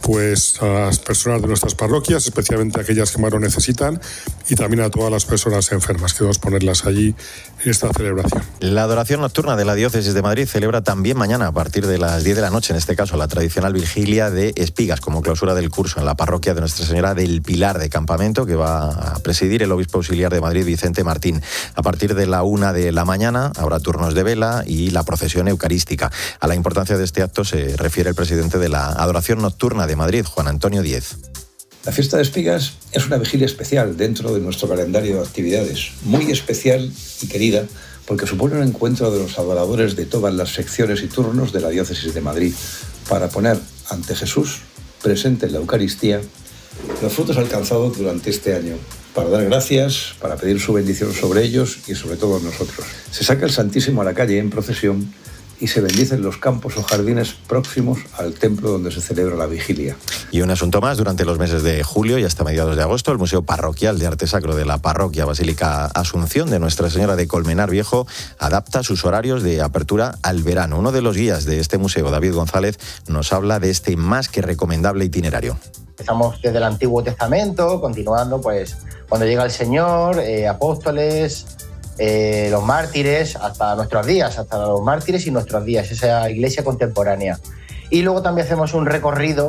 pues a las personas de nuestras parroquias, especialmente aquellas que más lo necesitan, y también a todas las personas enfermas. Queremos ponerlas allí en esta celebración. La adoración nocturna de la Diócesis de Madrid celebra también mañana, a partir de las 10 de la noche, en este caso, la tradicional vigilia de espigas, como clausura del curso en la parroquia de Nuestra Señora del Pilar de Campamento, que va a presidir el obispo auxiliar de Madrid, Vicente Martín. A partir de la 1 de la mañana habrá turnos de vela y la procesión eucarística. A la importancia de este acto se refiere el presidente de la adoración nocturna de Madrid, Juan Antonio Díez. La fiesta de espigas es una vigilia especial dentro de nuestro calendario de actividades, muy especial y querida porque supone un encuentro de los adoradores de todas las secciones y turnos de la Diócesis de Madrid para poner ante Jesús, presente en la Eucaristía, los frutos alcanzados durante este año, para dar gracias, para pedir su bendición sobre ellos y sobre todos nosotros. Se saca el Santísimo a la calle en procesión y se bendicen los campos o jardines próximos al templo donde se celebra la vigilia. Y un asunto más, durante los meses de julio y hasta mediados de agosto, el Museo Parroquial de Arte Sacro de la Parroquia Basílica Asunción de Nuestra Señora de Colmenar Viejo adapta sus horarios de apertura al verano. Uno de los guías de este museo, David González, nos habla de este más que recomendable itinerario. Empezamos desde el Antiguo Testamento, continuando pues cuando llega el Señor, apóstoles, los mártires, hasta nuestros días, hasta los mártires y nuestros días, esa iglesia contemporánea. Y luego también hacemos un recorrido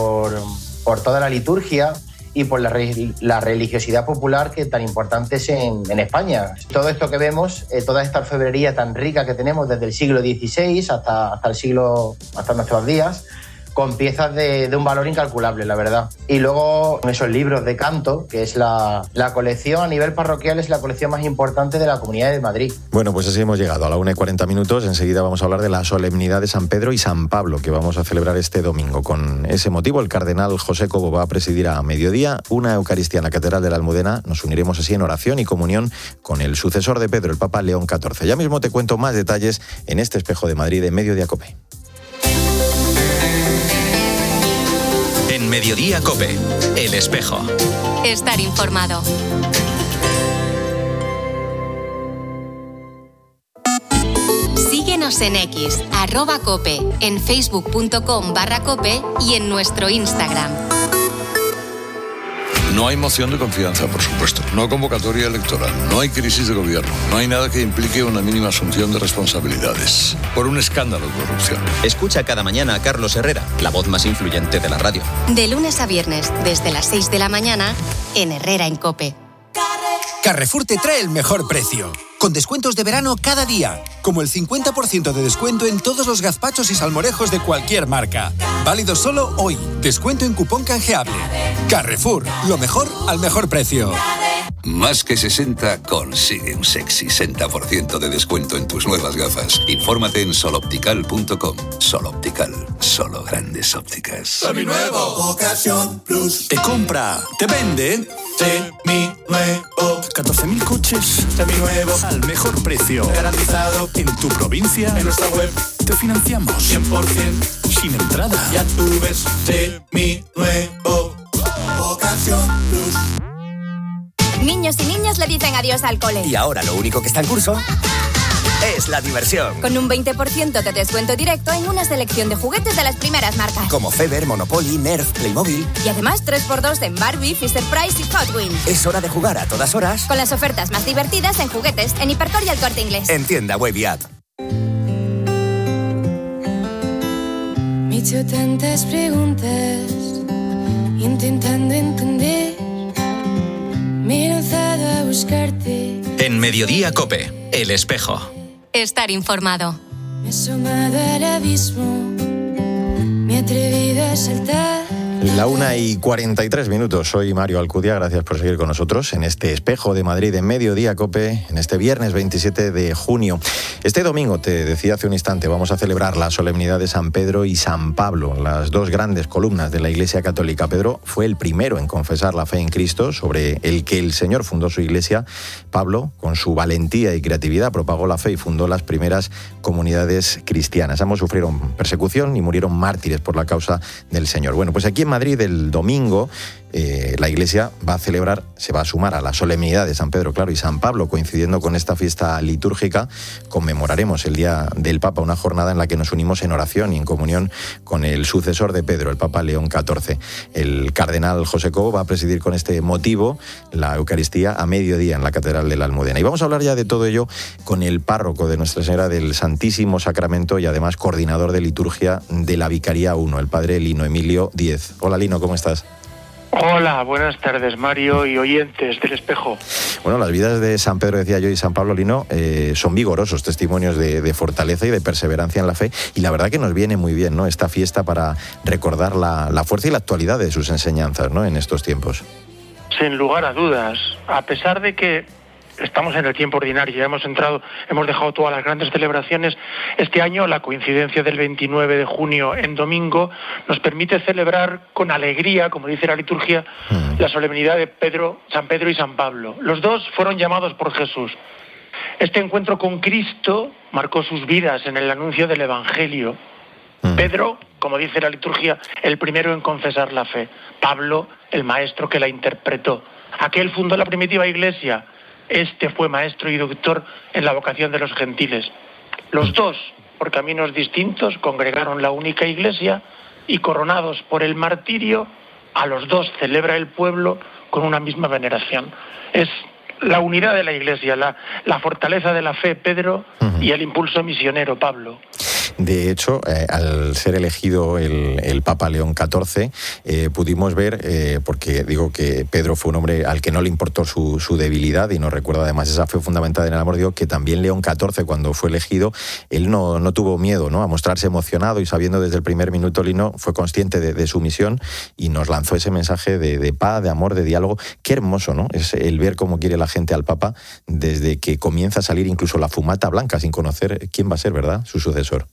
por toda la liturgia y por la religiosidad popular que tan importante es en España. Todo esto que vemos, toda esta orfebrería tan rica que tenemos desde el siglo XVI hasta nuestros días, con piezas de un valor incalculable, la verdad. Y luego esos libros de canto, que es la colección a nivel parroquial, es la colección más importante de la Comunidad de Madrid. Bueno, pues así hemos llegado a la 1:40. Enseguida vamos a hablar de la solemnidad de San Pedro y San Pablo, que vamos a celebrar este domingo. Con ese motivo, el cardenal José Cobo va a presidir a mediodía una Eucaristía en la Catedral de la Almudena. Nos uniremos así en oración y comunión con el sucesor de Pedro, el Papa León XIV. Ya mismo te cuento más detalles en este Espejo de Madrid en Mediodía COPE. En Mediodía COPE, El Espejo. Estar informado. Síguenos en X, @cope, en facebook.com/cope y en nuestro Instagram. No hay moción de confianza, por supuesto. No hay convocatoria electoral. No hay crisis de gobierno. No hay nada que implique una mínima asunción de responsabilidades. Por un escándalo de corrupción. Escucha cada mañana a Carlos Herrera, la voz más influyente de la radio. De lunes a viernes, desde las 6 de la mañana, en Herrera en COPE. Carrefour te trae el mejor precio. Con descuentos de verano cada día. Como el 50% de descuento en todos los gazpachos y salmorejos de cualquier marca. Válido solo hoy. Descuento en cupón canjeable. Carrefour, lo mejor al mejor precio. Más que 60 consigue un sexy 60% de descuento en tus nuevas gafas. Infórmate en soloptical.com. Soloptical, solo grandes ópticas. Seminuevo, Ocasión Plus. Te compra, te vende. Seminuevo. 14.000 coches. Seminuevos. Al mejor precio. Garantizado. En tu provincia. En nuestra web. Te financiamos. 100%. Sin entrada. Ya tú ves. Seminuevo. Ocasión Plus. Niños y niñas le dicen adiós al cole. Y ahora lo único que está en curso es la diversión. Con un 20% de descuento directo en una selección de juguetes de las primeras marcas. Como Feber, Monopoly, Nerf, Playmobil. Y además 3x2 en Barbie, Fisher-Price y Hot Wheels. Es hora de jugar a todas horas. Con las ofertas más divertidas en juguetes en Hipercor y El Corte Inglés. En tienda web y app. Me he hecho tantas preguntas, intentando entender. Me he lanzado a buscarte. En Mediodía COPE, El Espejo. Estar informado. Me he asomado al abismo. Me he atrevido a saltar. La 1:43. Soy Mario Alcudia. Gracias por seguir con nosotros en este Espejo de Madrid en Mediodía COPE, en este viernes 27 de junio. Este domingo, te decía hace un instante, vamos a celebrar la solemnidad de San Pedro y San Pablo, las dos grandes columnas de la Iglesia Católica. Pedro fue el primero en confesar la fe en Cristo, sobre el que el Señor fundó su Iglesia. Pablo, con su valentía y creatividad, propagó la fe y fundó las primeras comunidades cristianas. Ambos sufrieron persecución y murieron mártires por la causa del Señor. Bueno, pues aquí en Madrid el domingo, la Iglesia se va a sumar a la solemnidad de San Pedro, claro, y San Pablo, coincidiendo con esta fiesta litúrgica. Conmemoraremos el Día del Papa, una jornada en la que nos unimos en oración y en comunión con el sucesor de Pedro, el Papa León XIV. El cardenal José Cobo va a presidir con este motivo la Eucaristía a mediodía en la Catedral de la Almudena. Y vamos a hablar ya de todo ello con el párroco de Nuestra Señora del Santísimo Sacramento y además coordinador de liturgia de la Vicaría 1, el padre Lino Emilio Díez. Hola Lino, ¿cómo estás? Hola, buenas tardes Mario y oyentes del Espejo. Bueno, las vidas de San Pedro, decía yo, y San Pablo, Lino, son vigorosos testimonios de fortaleza y de perseverancia en la fe, y la verdad que nos viene muy bien, ¿no?, esta fiesta para recordar la fuerza y la actualidad de sus enseñanzas, ¿no?, en estos tiempos. Sin lugar a dudas, a pesar de que estamos en el tiempo ordinario, ya hemos dejado todas las grandes celebraciones. Este año la coincidencia del 29 de junio en domingo nos permite celebrar con alegría, como dice la liturgia, la solemnidad de San Pedro y San Pablo. Los dos fueron llamados por Jesús. Este encuentro con Cristo marcó sus vidas en el anuncio del Evangelio. Pedro, como dice la liturgia, el primero en confesar la fe. Pablo, el maestro que la interpretó. Aquel fundó la primitiva iglesia. Este fue maestro y doctor en la vocación de los gentiles. Los dos, por caminos distintos, congregaron la única iglesia y, coronados por el martirio, a los dos celebra el pueblo con una misma veneración. Es la unidad de la iglesia, la fortaleza de la fe, Pedro, y el impulso misionero, Pablo. De hecho, al ser elegido el Papa León XIV, pudimos ver, porque digo que Pedro fue un hombre al que no le importó su debilidad y nos recuerda además esa fe fundamentada en el amor, digo que también León XIV, cuando fue elegido, él no tuvo miedo, ¿no?, a mostrarse emocionado, y sabiendo desde el primer minuto, Lino, fue consciente de su misión y nos lanzó ese mensaje de paz, de amor, de diálogo. Qué hermoso, ¿no?, es el ver cómo quiere la gente al Papa desde que comienza a salir incluso la fumata blanca sin conocer quién va a ser, ¿verdad?, su sucesor.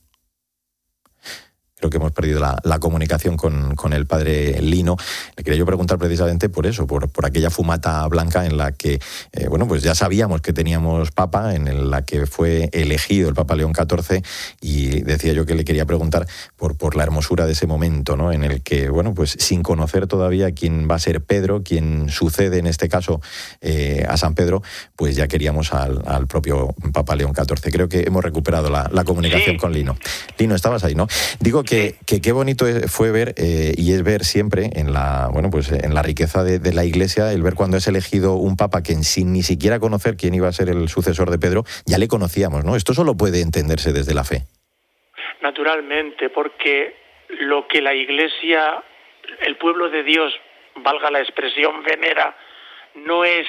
Creo que hemos perdido la comunicación con el padre Lino. Le quería yo preguntar precisamente por eso, por aquella fumata blanca en la que, pues ya sabíamos que teníamos papa, en la que fue elegido el Papa León XIV, y decía yo que le quería preguntar por la hermosura de ese momento, ¿no?, en el que, pues sin conocer todavía quién va a ser Pedro, quién sucede en este caso a San Pedro, pues ya queríamos al propio Papa León XIV. Creo que hemos recuperado la comunicación con Lino. Lino, estabas ahí, ¿no? Digo que qué bonito fue ver, y es ver siempre en la riqueza de la Iglesia, el ver cuando es elegido un papa que sin ni siquiera conocer quién iba a ser el sucesor de Pedro, ya le conocíamos, ¿no? Esto solo puede entenderse desde la fe. Naturalmente, porque lo que la Iglesia, el pueblo de Dios, valga la expresión, venera, no es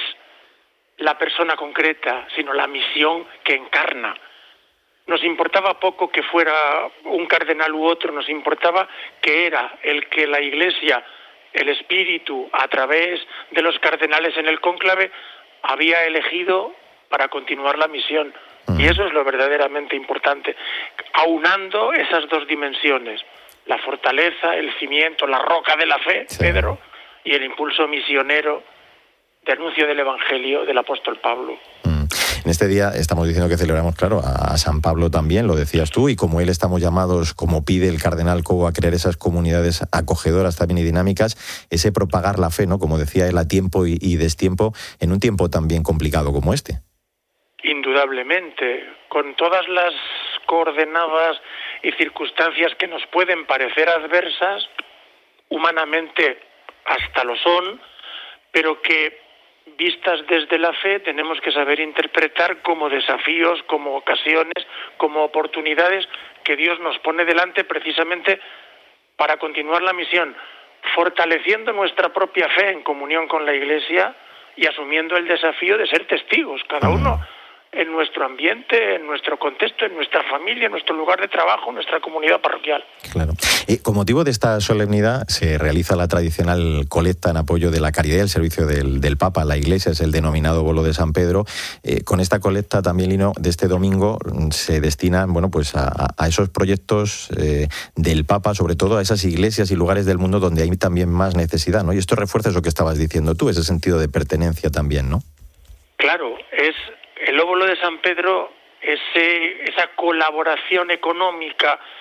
la persona concreta, sino la misión que encarna. Nos importaba poco que fuera un cardenal u otro, nos importaba que era el que la Iglesia, el Espíritu, a través de los cardenales en el cónclave, había elegido para continuar la misión. Y eso es lo verdaderamente importante, aunando esas dos dimensiones, la fortaleza, el cimiento, la roca de la fe, sí, Pedro, y el impulso misionero de anuncio del Evangelio del apóstol Pablo. En este día estamos diciendo que celebramos, claro, a San Pablo también, lo decías tú, y como él estamos llamados, como pide el cardenal Cobo, a crear esas comunidades acogedoras también y dinámicas, ese propagar la fe, ¿no?, como decía él, a tiempo y destiempo, en un tiempo también complicado como este. Indudablemente, con todas las coordenadas y circunstancias que nos pueden parecer adversas, humanamente hasta lo son, pero que vistas desde la fe tenemos que saber interpretar como desafíos, como ocasiones, como oportunidades que Dios nos pone delante precisamente para continuar la misión, fortaleciendo nuestra propia fe en comunión con la Iglesia y asumiendo el desafío de ser testigos, cada uno en nuestro ambiente, en nuestro contexto, en nuestra familia, en nuestro lugar de trabajo, en nuestra comunidad parroquial. Claro. Con motivo de esta solemnidad se realiza la tradicional colecta en apoyo de la caridad y el servicio del Papa a la Iglesia, es el denominado Bolo de San Pedro. Con esta colecta también, Lino, de este domingo se destinan a esos proyectos del Papa, sobre todo a esas iglesias y lugares del mundo donde hay también más necesidad, ¿no? Y esto refuerza eso que estabas diciendo tú, ese sentido de pertenencia también, ¿no? Claro, es el óbolo de San Pedro, esa colaboración económica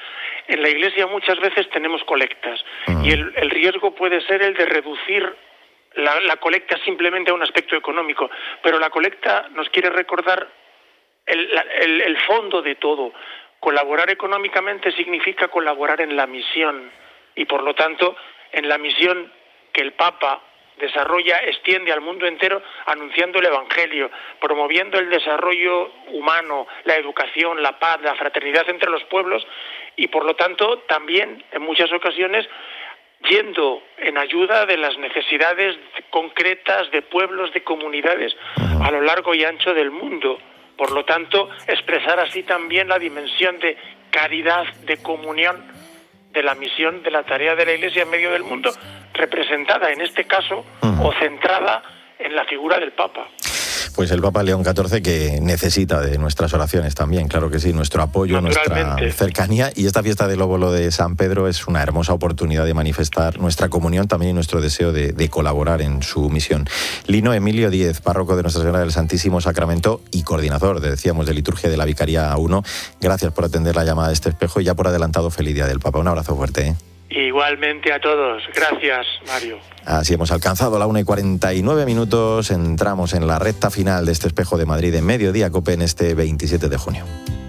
en la Iglesia muchas veces tenemos colectas y el riesgo puede ser el de reducir la colecta simplemente a un aspecto económico, pero la colecta nos quiere recordar el fondo de todo. Colaborar económicamente significa colaborar en la misión y por lo tanto en la misión que el Papa desarrolla, extiende al mundo entero anunciando el Evangelio, promoviendo el desarrollo humano, la educación, la paz, la fraternidad entre los pueblos y por lo tanto también en muchas ocasiones yendo en ayuda de las necesidades concretas de pueblos, de comunidades a lo largo y ancho del mundo. Por lo tanto, expresar así también la dimensión de caridad, de comunión, de la misión, de la tarea de la Iglesia en medio del mundo, representada en este caso o centrada en la figura del Papa. Pues el Papa León XIV, que necesita de nuestras oraciones también, claro que sí, nuestro apoyo, nuestra cercanía. Y esta fiesta del óvulo de San Pedro es una hermosa oportunidad de manifestar nuestra comunión también y nuestro deseo de colaborar en su misión. Lino Emilio Díez, párroco de Nuestra Señora del Santísimo Sacramento y coordinador, decíamos, de liturgia de la Vicaría 1, gracias por atender la llamada de este espejo y ya por adelantado feliz día del Papa. Un abrazo fuerte, ¿eh? Igualmente a todos. Gracias, Mario. Así hemos alcanzado la 1:49. Entramos en la recta final de este espejo de Madrid en Mediodía Cope en este 27 de junio.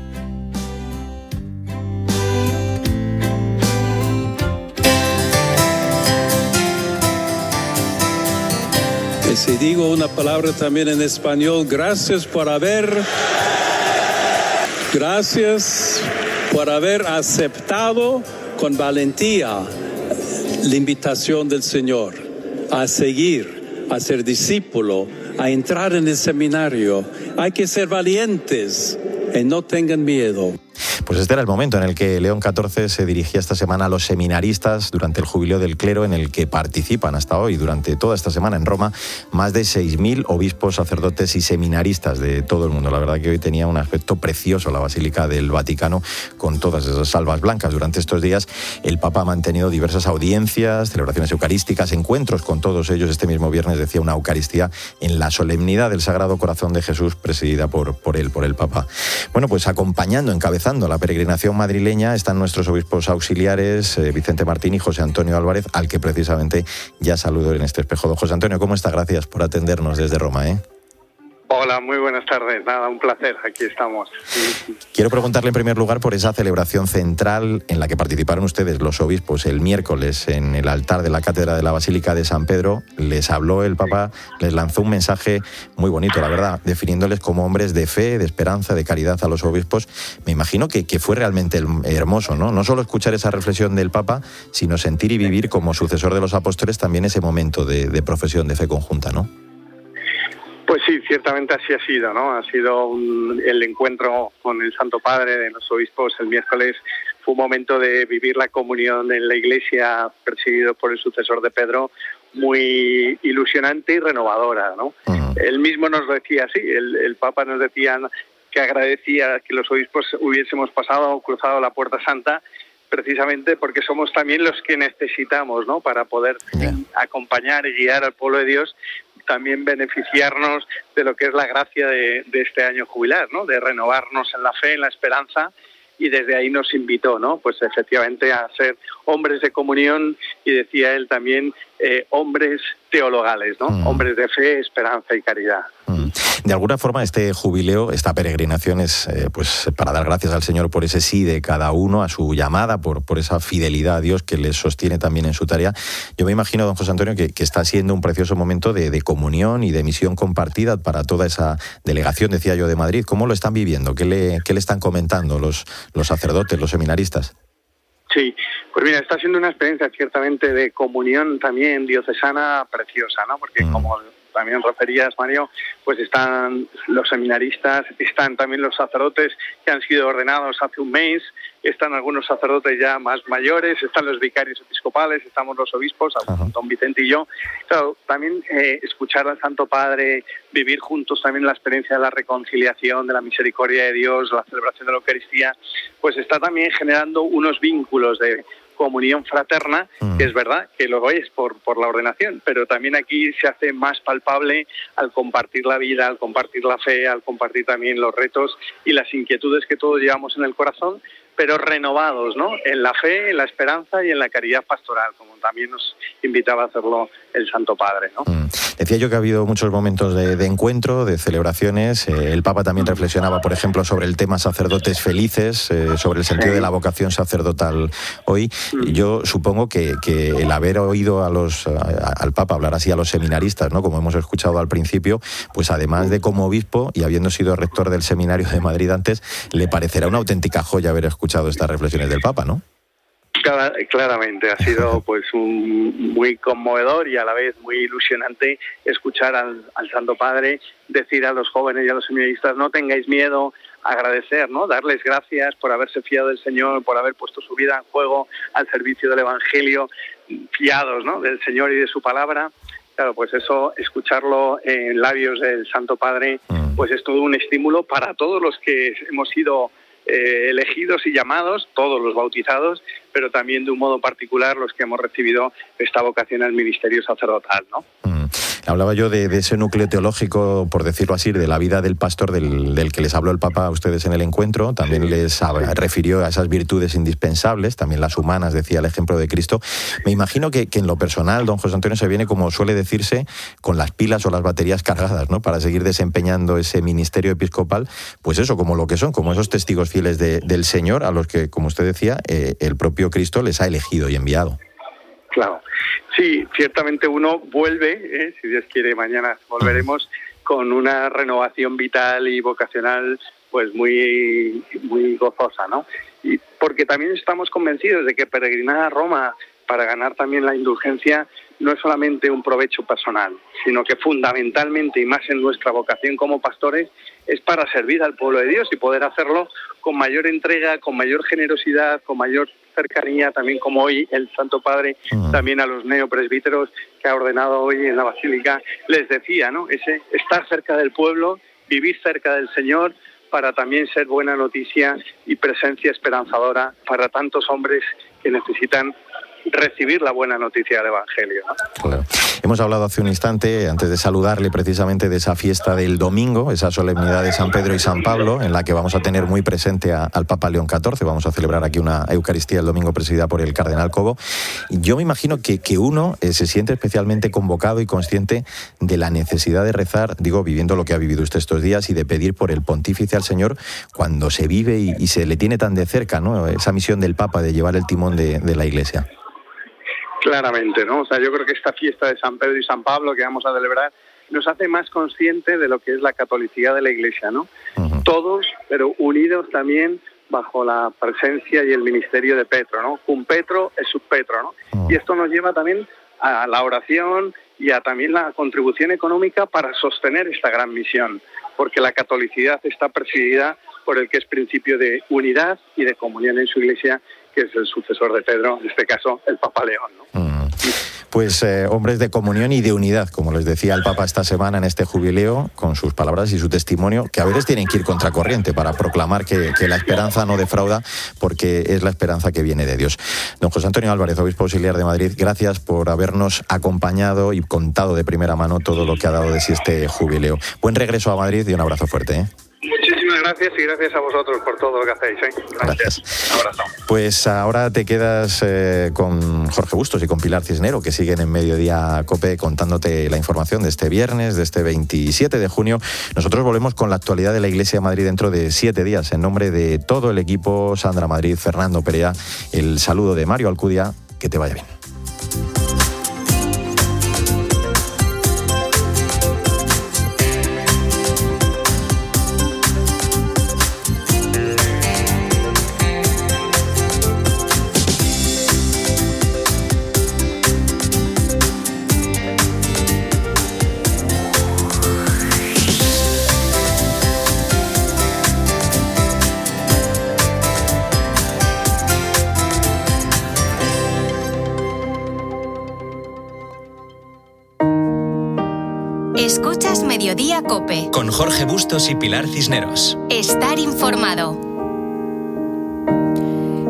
Y si digo una palabra también en español, gracias por haber aceptado con valentía la invitación del Señor a seguir, a ser discípulo, a entrar en el seminario. Hay que ser valientes y no tengan miedo. Pues este era el momento en el que León XIV se dirigía esta semana a los seminaristas durante el jubileo del clero, en el que participan hasta hoy, durante toda esta semana en Roma, más de 6.000 obispos, sacerdotes y seminaristas de todo el mundo. La verdad que hoy tenía un aspecto precioso la Basílica del Vaticano, con todas esas salvas blancas. Durante estos días el Papa ha mantenido diversas audiencias, celebraciones eucarísticas, encuentros con todos ellos. Este mismo viernes decía una Eucaristía en la solemnidad del Sagrado Corazón de Jesús, presidida por el Papa. Bueno, pues acompañando, encabezando la peregrinación madrileña están nuestros obispos auxiliares, Vicente Martín y José Antonio Álvarez, al que precisamente ya saludo en este espejo. Don José Antonio, ¿cómo está? Gracias por atendernos desde Roma, ¿eh? Hola, muy buenas tardes. Nada, un placer, aquí estamos. Quiero preguntarle en primer lugar por esa celebración central en la que participaron ustedes, los obispos, el miércoles en el altar de la Cátedra de la Basílica de San Pedro. Les habló el Papa, les lanzó un mensaje muy bonito, la verdad, definiéndoles como hombres de fe, de esperanza, de caridad a los obispos. Me imagino que fue realmente hermoso, ¿no? No solo escuchar esa reflexión del Papa, sino sentir y vivir como sucesor de los apóstoles también ese momento de profesión de fe conjunta, ¿no? Pues sí, ciertamente así ha sido, ¿no? Ha sido el encuentro con el Santo Padre de los obispos el miércoles. Fue un momento de vivir la comunión en la Iglesia, presidido por el sucesor de Pedro, muy ilusionante y renovadora, ¿no? Él mismo nos decía así, el Papa nos decía que agradecía que los obispos hubiésemos cruzado la Puerta Santa, precisamente porque somos también los que necesitamos, ¿no? Para poder acompañar y guiar al pueblo de Dios, también beneficiarnos de lo que es la gracia de este año jubilar, ¿no? De renovarnos en la fe, en la esperanza, y desde ahí nos invitó, ¿no? Pues efectivamente a ser hombres de comunión y decía él también hombres teologales, ¿no? Hombres de fe, esperanza y caridad. De alguna forma este jubileo, esta peregrinación es pues para dar gracias al Señor por ese sí de cada uno a su llamada, por esa fidelidad a Dios que les sostiene también en su tarea. Yo me imagino, don José Antonio, que está siendo un precioso momento de comunión y de misión compartida para toda esa delegación, decía yo, de Madrid. ¿Cómo lo están viviendo? ¿Qué le están comentando los sacerdotes, los seminaristas? Sí, pues mira, está siendo una experiencia ciertamente de comunión también diocesana preciosa, ¿no? Porque como también referías, Mario, pues están los seminaristas, están también los sacerdotes que han sido ordenados hace un mes, están algunos sacerdotes ya más mayores, están los vicarios episcopales, estamos los obispos, don Vicente y yo. Claro, también escuchar al Santo Padre, vivir juntos también la experiencia de la reconciliación, de la misericordia de Dios, la celebración de la Eucaristía, pues está también generando unos vínculos de comunión fraterna, que es verdad que luego es por la ordenación, pero también aquí se hace más palpable al compartir la vida, al compartir la fe, al compartir también los retos y las inquietudes que todos llevamos en el corazón, pero renovados, ¿no? En la fe, en la esperanza y en la caridad pastoral, como también nos invitaba a hacerlo el Santo Padre, ¿no? Decía yo que ha habido muchos momentos de encuentro, de celebraciones. El Papa también reflexionaba, por ejemplo, sobre el tema sacerdotes felices, sobre el sentido de la vocación sacerdotal hoy. Yo supongo que el haber oído al Papa hablar así a los seminaristas, ¿no? Como hemos escuchado al principio, pues además de como obispo y habiendo sido rector del Seminario de Madrid antes, le parecerá una auténtica joya haber escuchado estas reflexiones del Papa, ¿no? Claramente, ha sido pues muy conmovedor y a la vez muy ilusionante escuchar al Santo Padre decir a los jóvenes y a los seminaristas: no tengáis miedo, agradecer, ¿no? Darles gracias por haberse fiado del Señor, por haber puesto su vida en juego al servicio del Evangelio, fiados, ¿no? Del Señor y de su palabra. Claro, pues eso, escucharlo en labios del Santo Padre, pues es todo un estímulo para todos los que hemos sido elegidos y llamados, todos los bautizados, pero también de un modo particular los que hemos recibido esta vocación al ministerio sacerdotal, ¿no? Hablaba yo de ese núcleo teológico, por decirlo así, de la vida del pastor del que les habló el Papa a ustedes en el encuentro. También les refirió a esas virtudes indispensables, también las humanas, decía el ejemplo de Cristo. Me imagino que en lo personal, don José Antonio, se viene, como suele decirse, con las pilas o las baterías cargadas, ¿no? Para seguir desempeñando ese ministerio episcopal, pues eso, como lo que son, como esos testigos fieles del Señor, a los que, como usted decía, el propio Cristo les ha elegido y enviado. Claro. Sí, ciertamente uno vuelve, si Dios quiere mañana volveremos, con una renovación vital y vocacional pues muy gozosa, ¿no? Y porque también estamos convencidos de que peregrinar a Roma para ganar también la indulgencia no es solamente un provecho personal, sino que fundamentalmente, y más en nuestra vocación como pastores, es para servir al pueblo de Dios y poder hacerlo con mayor entrega, con mayor generosidad, con mayor cercanía, también como hoy el Santo Padre también a los neopresbíteros que ha ordenado hoy en la Basílica les decía, ¿no? Ese estar cerca del pueblo, vivir cerca del Señor, para también ser buena noticia y presencia esperanzadora para tantos hombres que necesitan recibir la buena noticia del Evangelio, ¿no? Claro. Hemos hablado hace un instante, antes de saludarle, precisamente de esa fiesta del domingo, esa solemnidad de San Pedro y San Pablo, en la que vamos a tener muy presente al Papa León XIV. Vamos a celebrar aquí una Eucaristía el domingo presidida por el Cardenal Cobo. Yo me imagino que uno se siente especialmente convocado y consciente de la necesidad de rezar, viviendo lo que ha vivido usted estos días, y de pedir por el pontífice al Señor cuando se vive y se le tiene tan de cerca, ¿no? Esa misión del Papa de llevar el timón de la Iglesia. Claramente, ¿no? O sea, yo creo que esta fiesta de San Pedro y San Pablo que vamos a celebrar nos hace más conscientes de lo que es la catolicidad de la Iglesia, ¿no? Todos, pero unidos también bajo la presencia y el ministerio de Petro, ¿no? Cum Petro et sub Petro, ¿no? Y esto nos lleva también a la oración y a también la contribución económica para sostener esta gran misión, porque la catolicidad está presidida por el que es principio de unidad y de comunión en su Iglesia, que es el sucesor de Pedro, en este caso el Papa León, ¿no? Pues hombres de comunión y de unidad, como les decía el Papa esta semana en este jubileo, con sus palabras y su testimonio, que a veces tienen que ir contracorriente para proclamar que la esperanza no defrauda, porque es la esperanza que viene de Dios. Don José Antonio Álvarez, obispo auxiliar de Madrid, gracias por habernos acompañado y contado de primera mano todo lo que ha dado de sí este jubileo. Buen regreso a Madrid y un abrazo fuerte, ¿eh? Muchísimas gracias y gracias a vosotros por todo lo que hacéis, ¿eh? Gracias. Un abrazo. Pues ahora te quedas con Jorge Bustos y con Pilar Cisnero, que siguen en Mediodía COPE contándote la información de este viernes, de este 27 de junio. Nosotros volvemos con la actualidad de la Iglesia de Madrid dentro de 7 días. En nombre de todo el equipo, Sandra Madrid, Fernando Perea, el saludo de Mario Alcudia. Que te vaya bien. Escuchas Mediodía COPE. Con Jorge Bustos y Pilar Cisneros. Estar informado.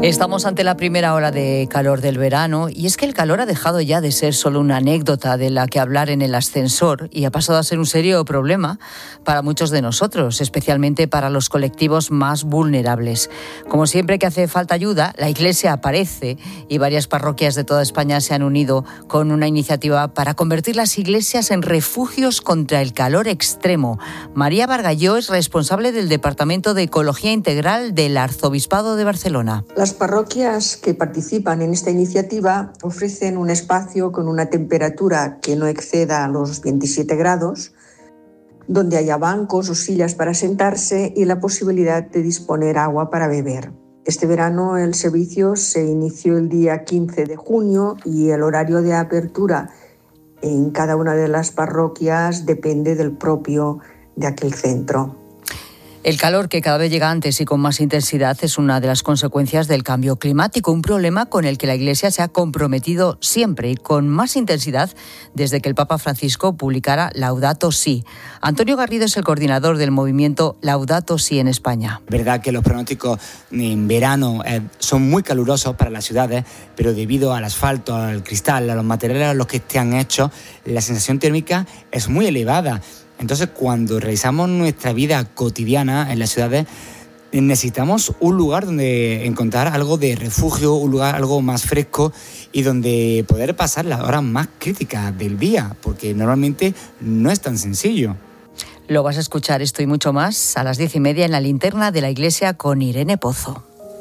Estamos ante la primera ola de calor del verano y es que el calor ha dejado ya de ser solo una anécdota de la que hablar en el ascensor y ha pasado a ser un serio problema para muchos de nosotros, especialmente para los colectivos más vulnerables. Como siempre que hace falta ayuda, la Iglesia aparece y varias parroquias de toda España se han unido con una iniciativa para convertir las iglesias en refugios contra el calor extremo. María Bargalló es responsable del Departamento de Ecología Integral del Arzobispado de Barcelona. Las parroquias que participan en esta iniciativa ofrecen un espacio con una temperatura que no exceda los 27 grados, donde haya bancos o sillas para sentarse y la posibilidad de disponer agua para beber. Este verano el servicio se inició el día 15 de junio y el horario de apertura en cada una de las parroquias depende del propio de aquel centro. El calor, que cada vez llega antes y con más intensidad, es una de las consecuencias del cambio climático, un problema con el que la Iglesia se ha comprometido siempre y con más intensidad desde que el Papa Francisco publicara Laudato Si. Antonio Garrido es el coordinador del movimiento Laudato Si en España. Verdad que los pronósticos en verano son muy calurosos para las ciudades, pero debido al asfalto, al cristal, a los materiales a los que están hechos, la sensación térmica es muy elevada. Entonces, cuando realizamos nuestra vida cotidiana en las ciudades, necesitamos un lugar donde encontrar algo de refugio, un lugar algo más fresco y donde poder pasar las horas más críticas del día, porque normalmente no es tan sencillo. Lo vas a escuchar esto y mucho más a las 10:30 en la linterna de la Iglesia con Irene Pozo.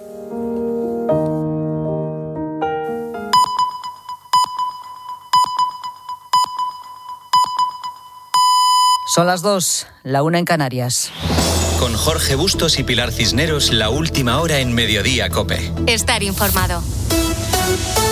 Son las 2, la 1 en Canarias. Con Jorge Bustos y Pilar Cisneros, la última hora en Mediodía COPE. Estar informado.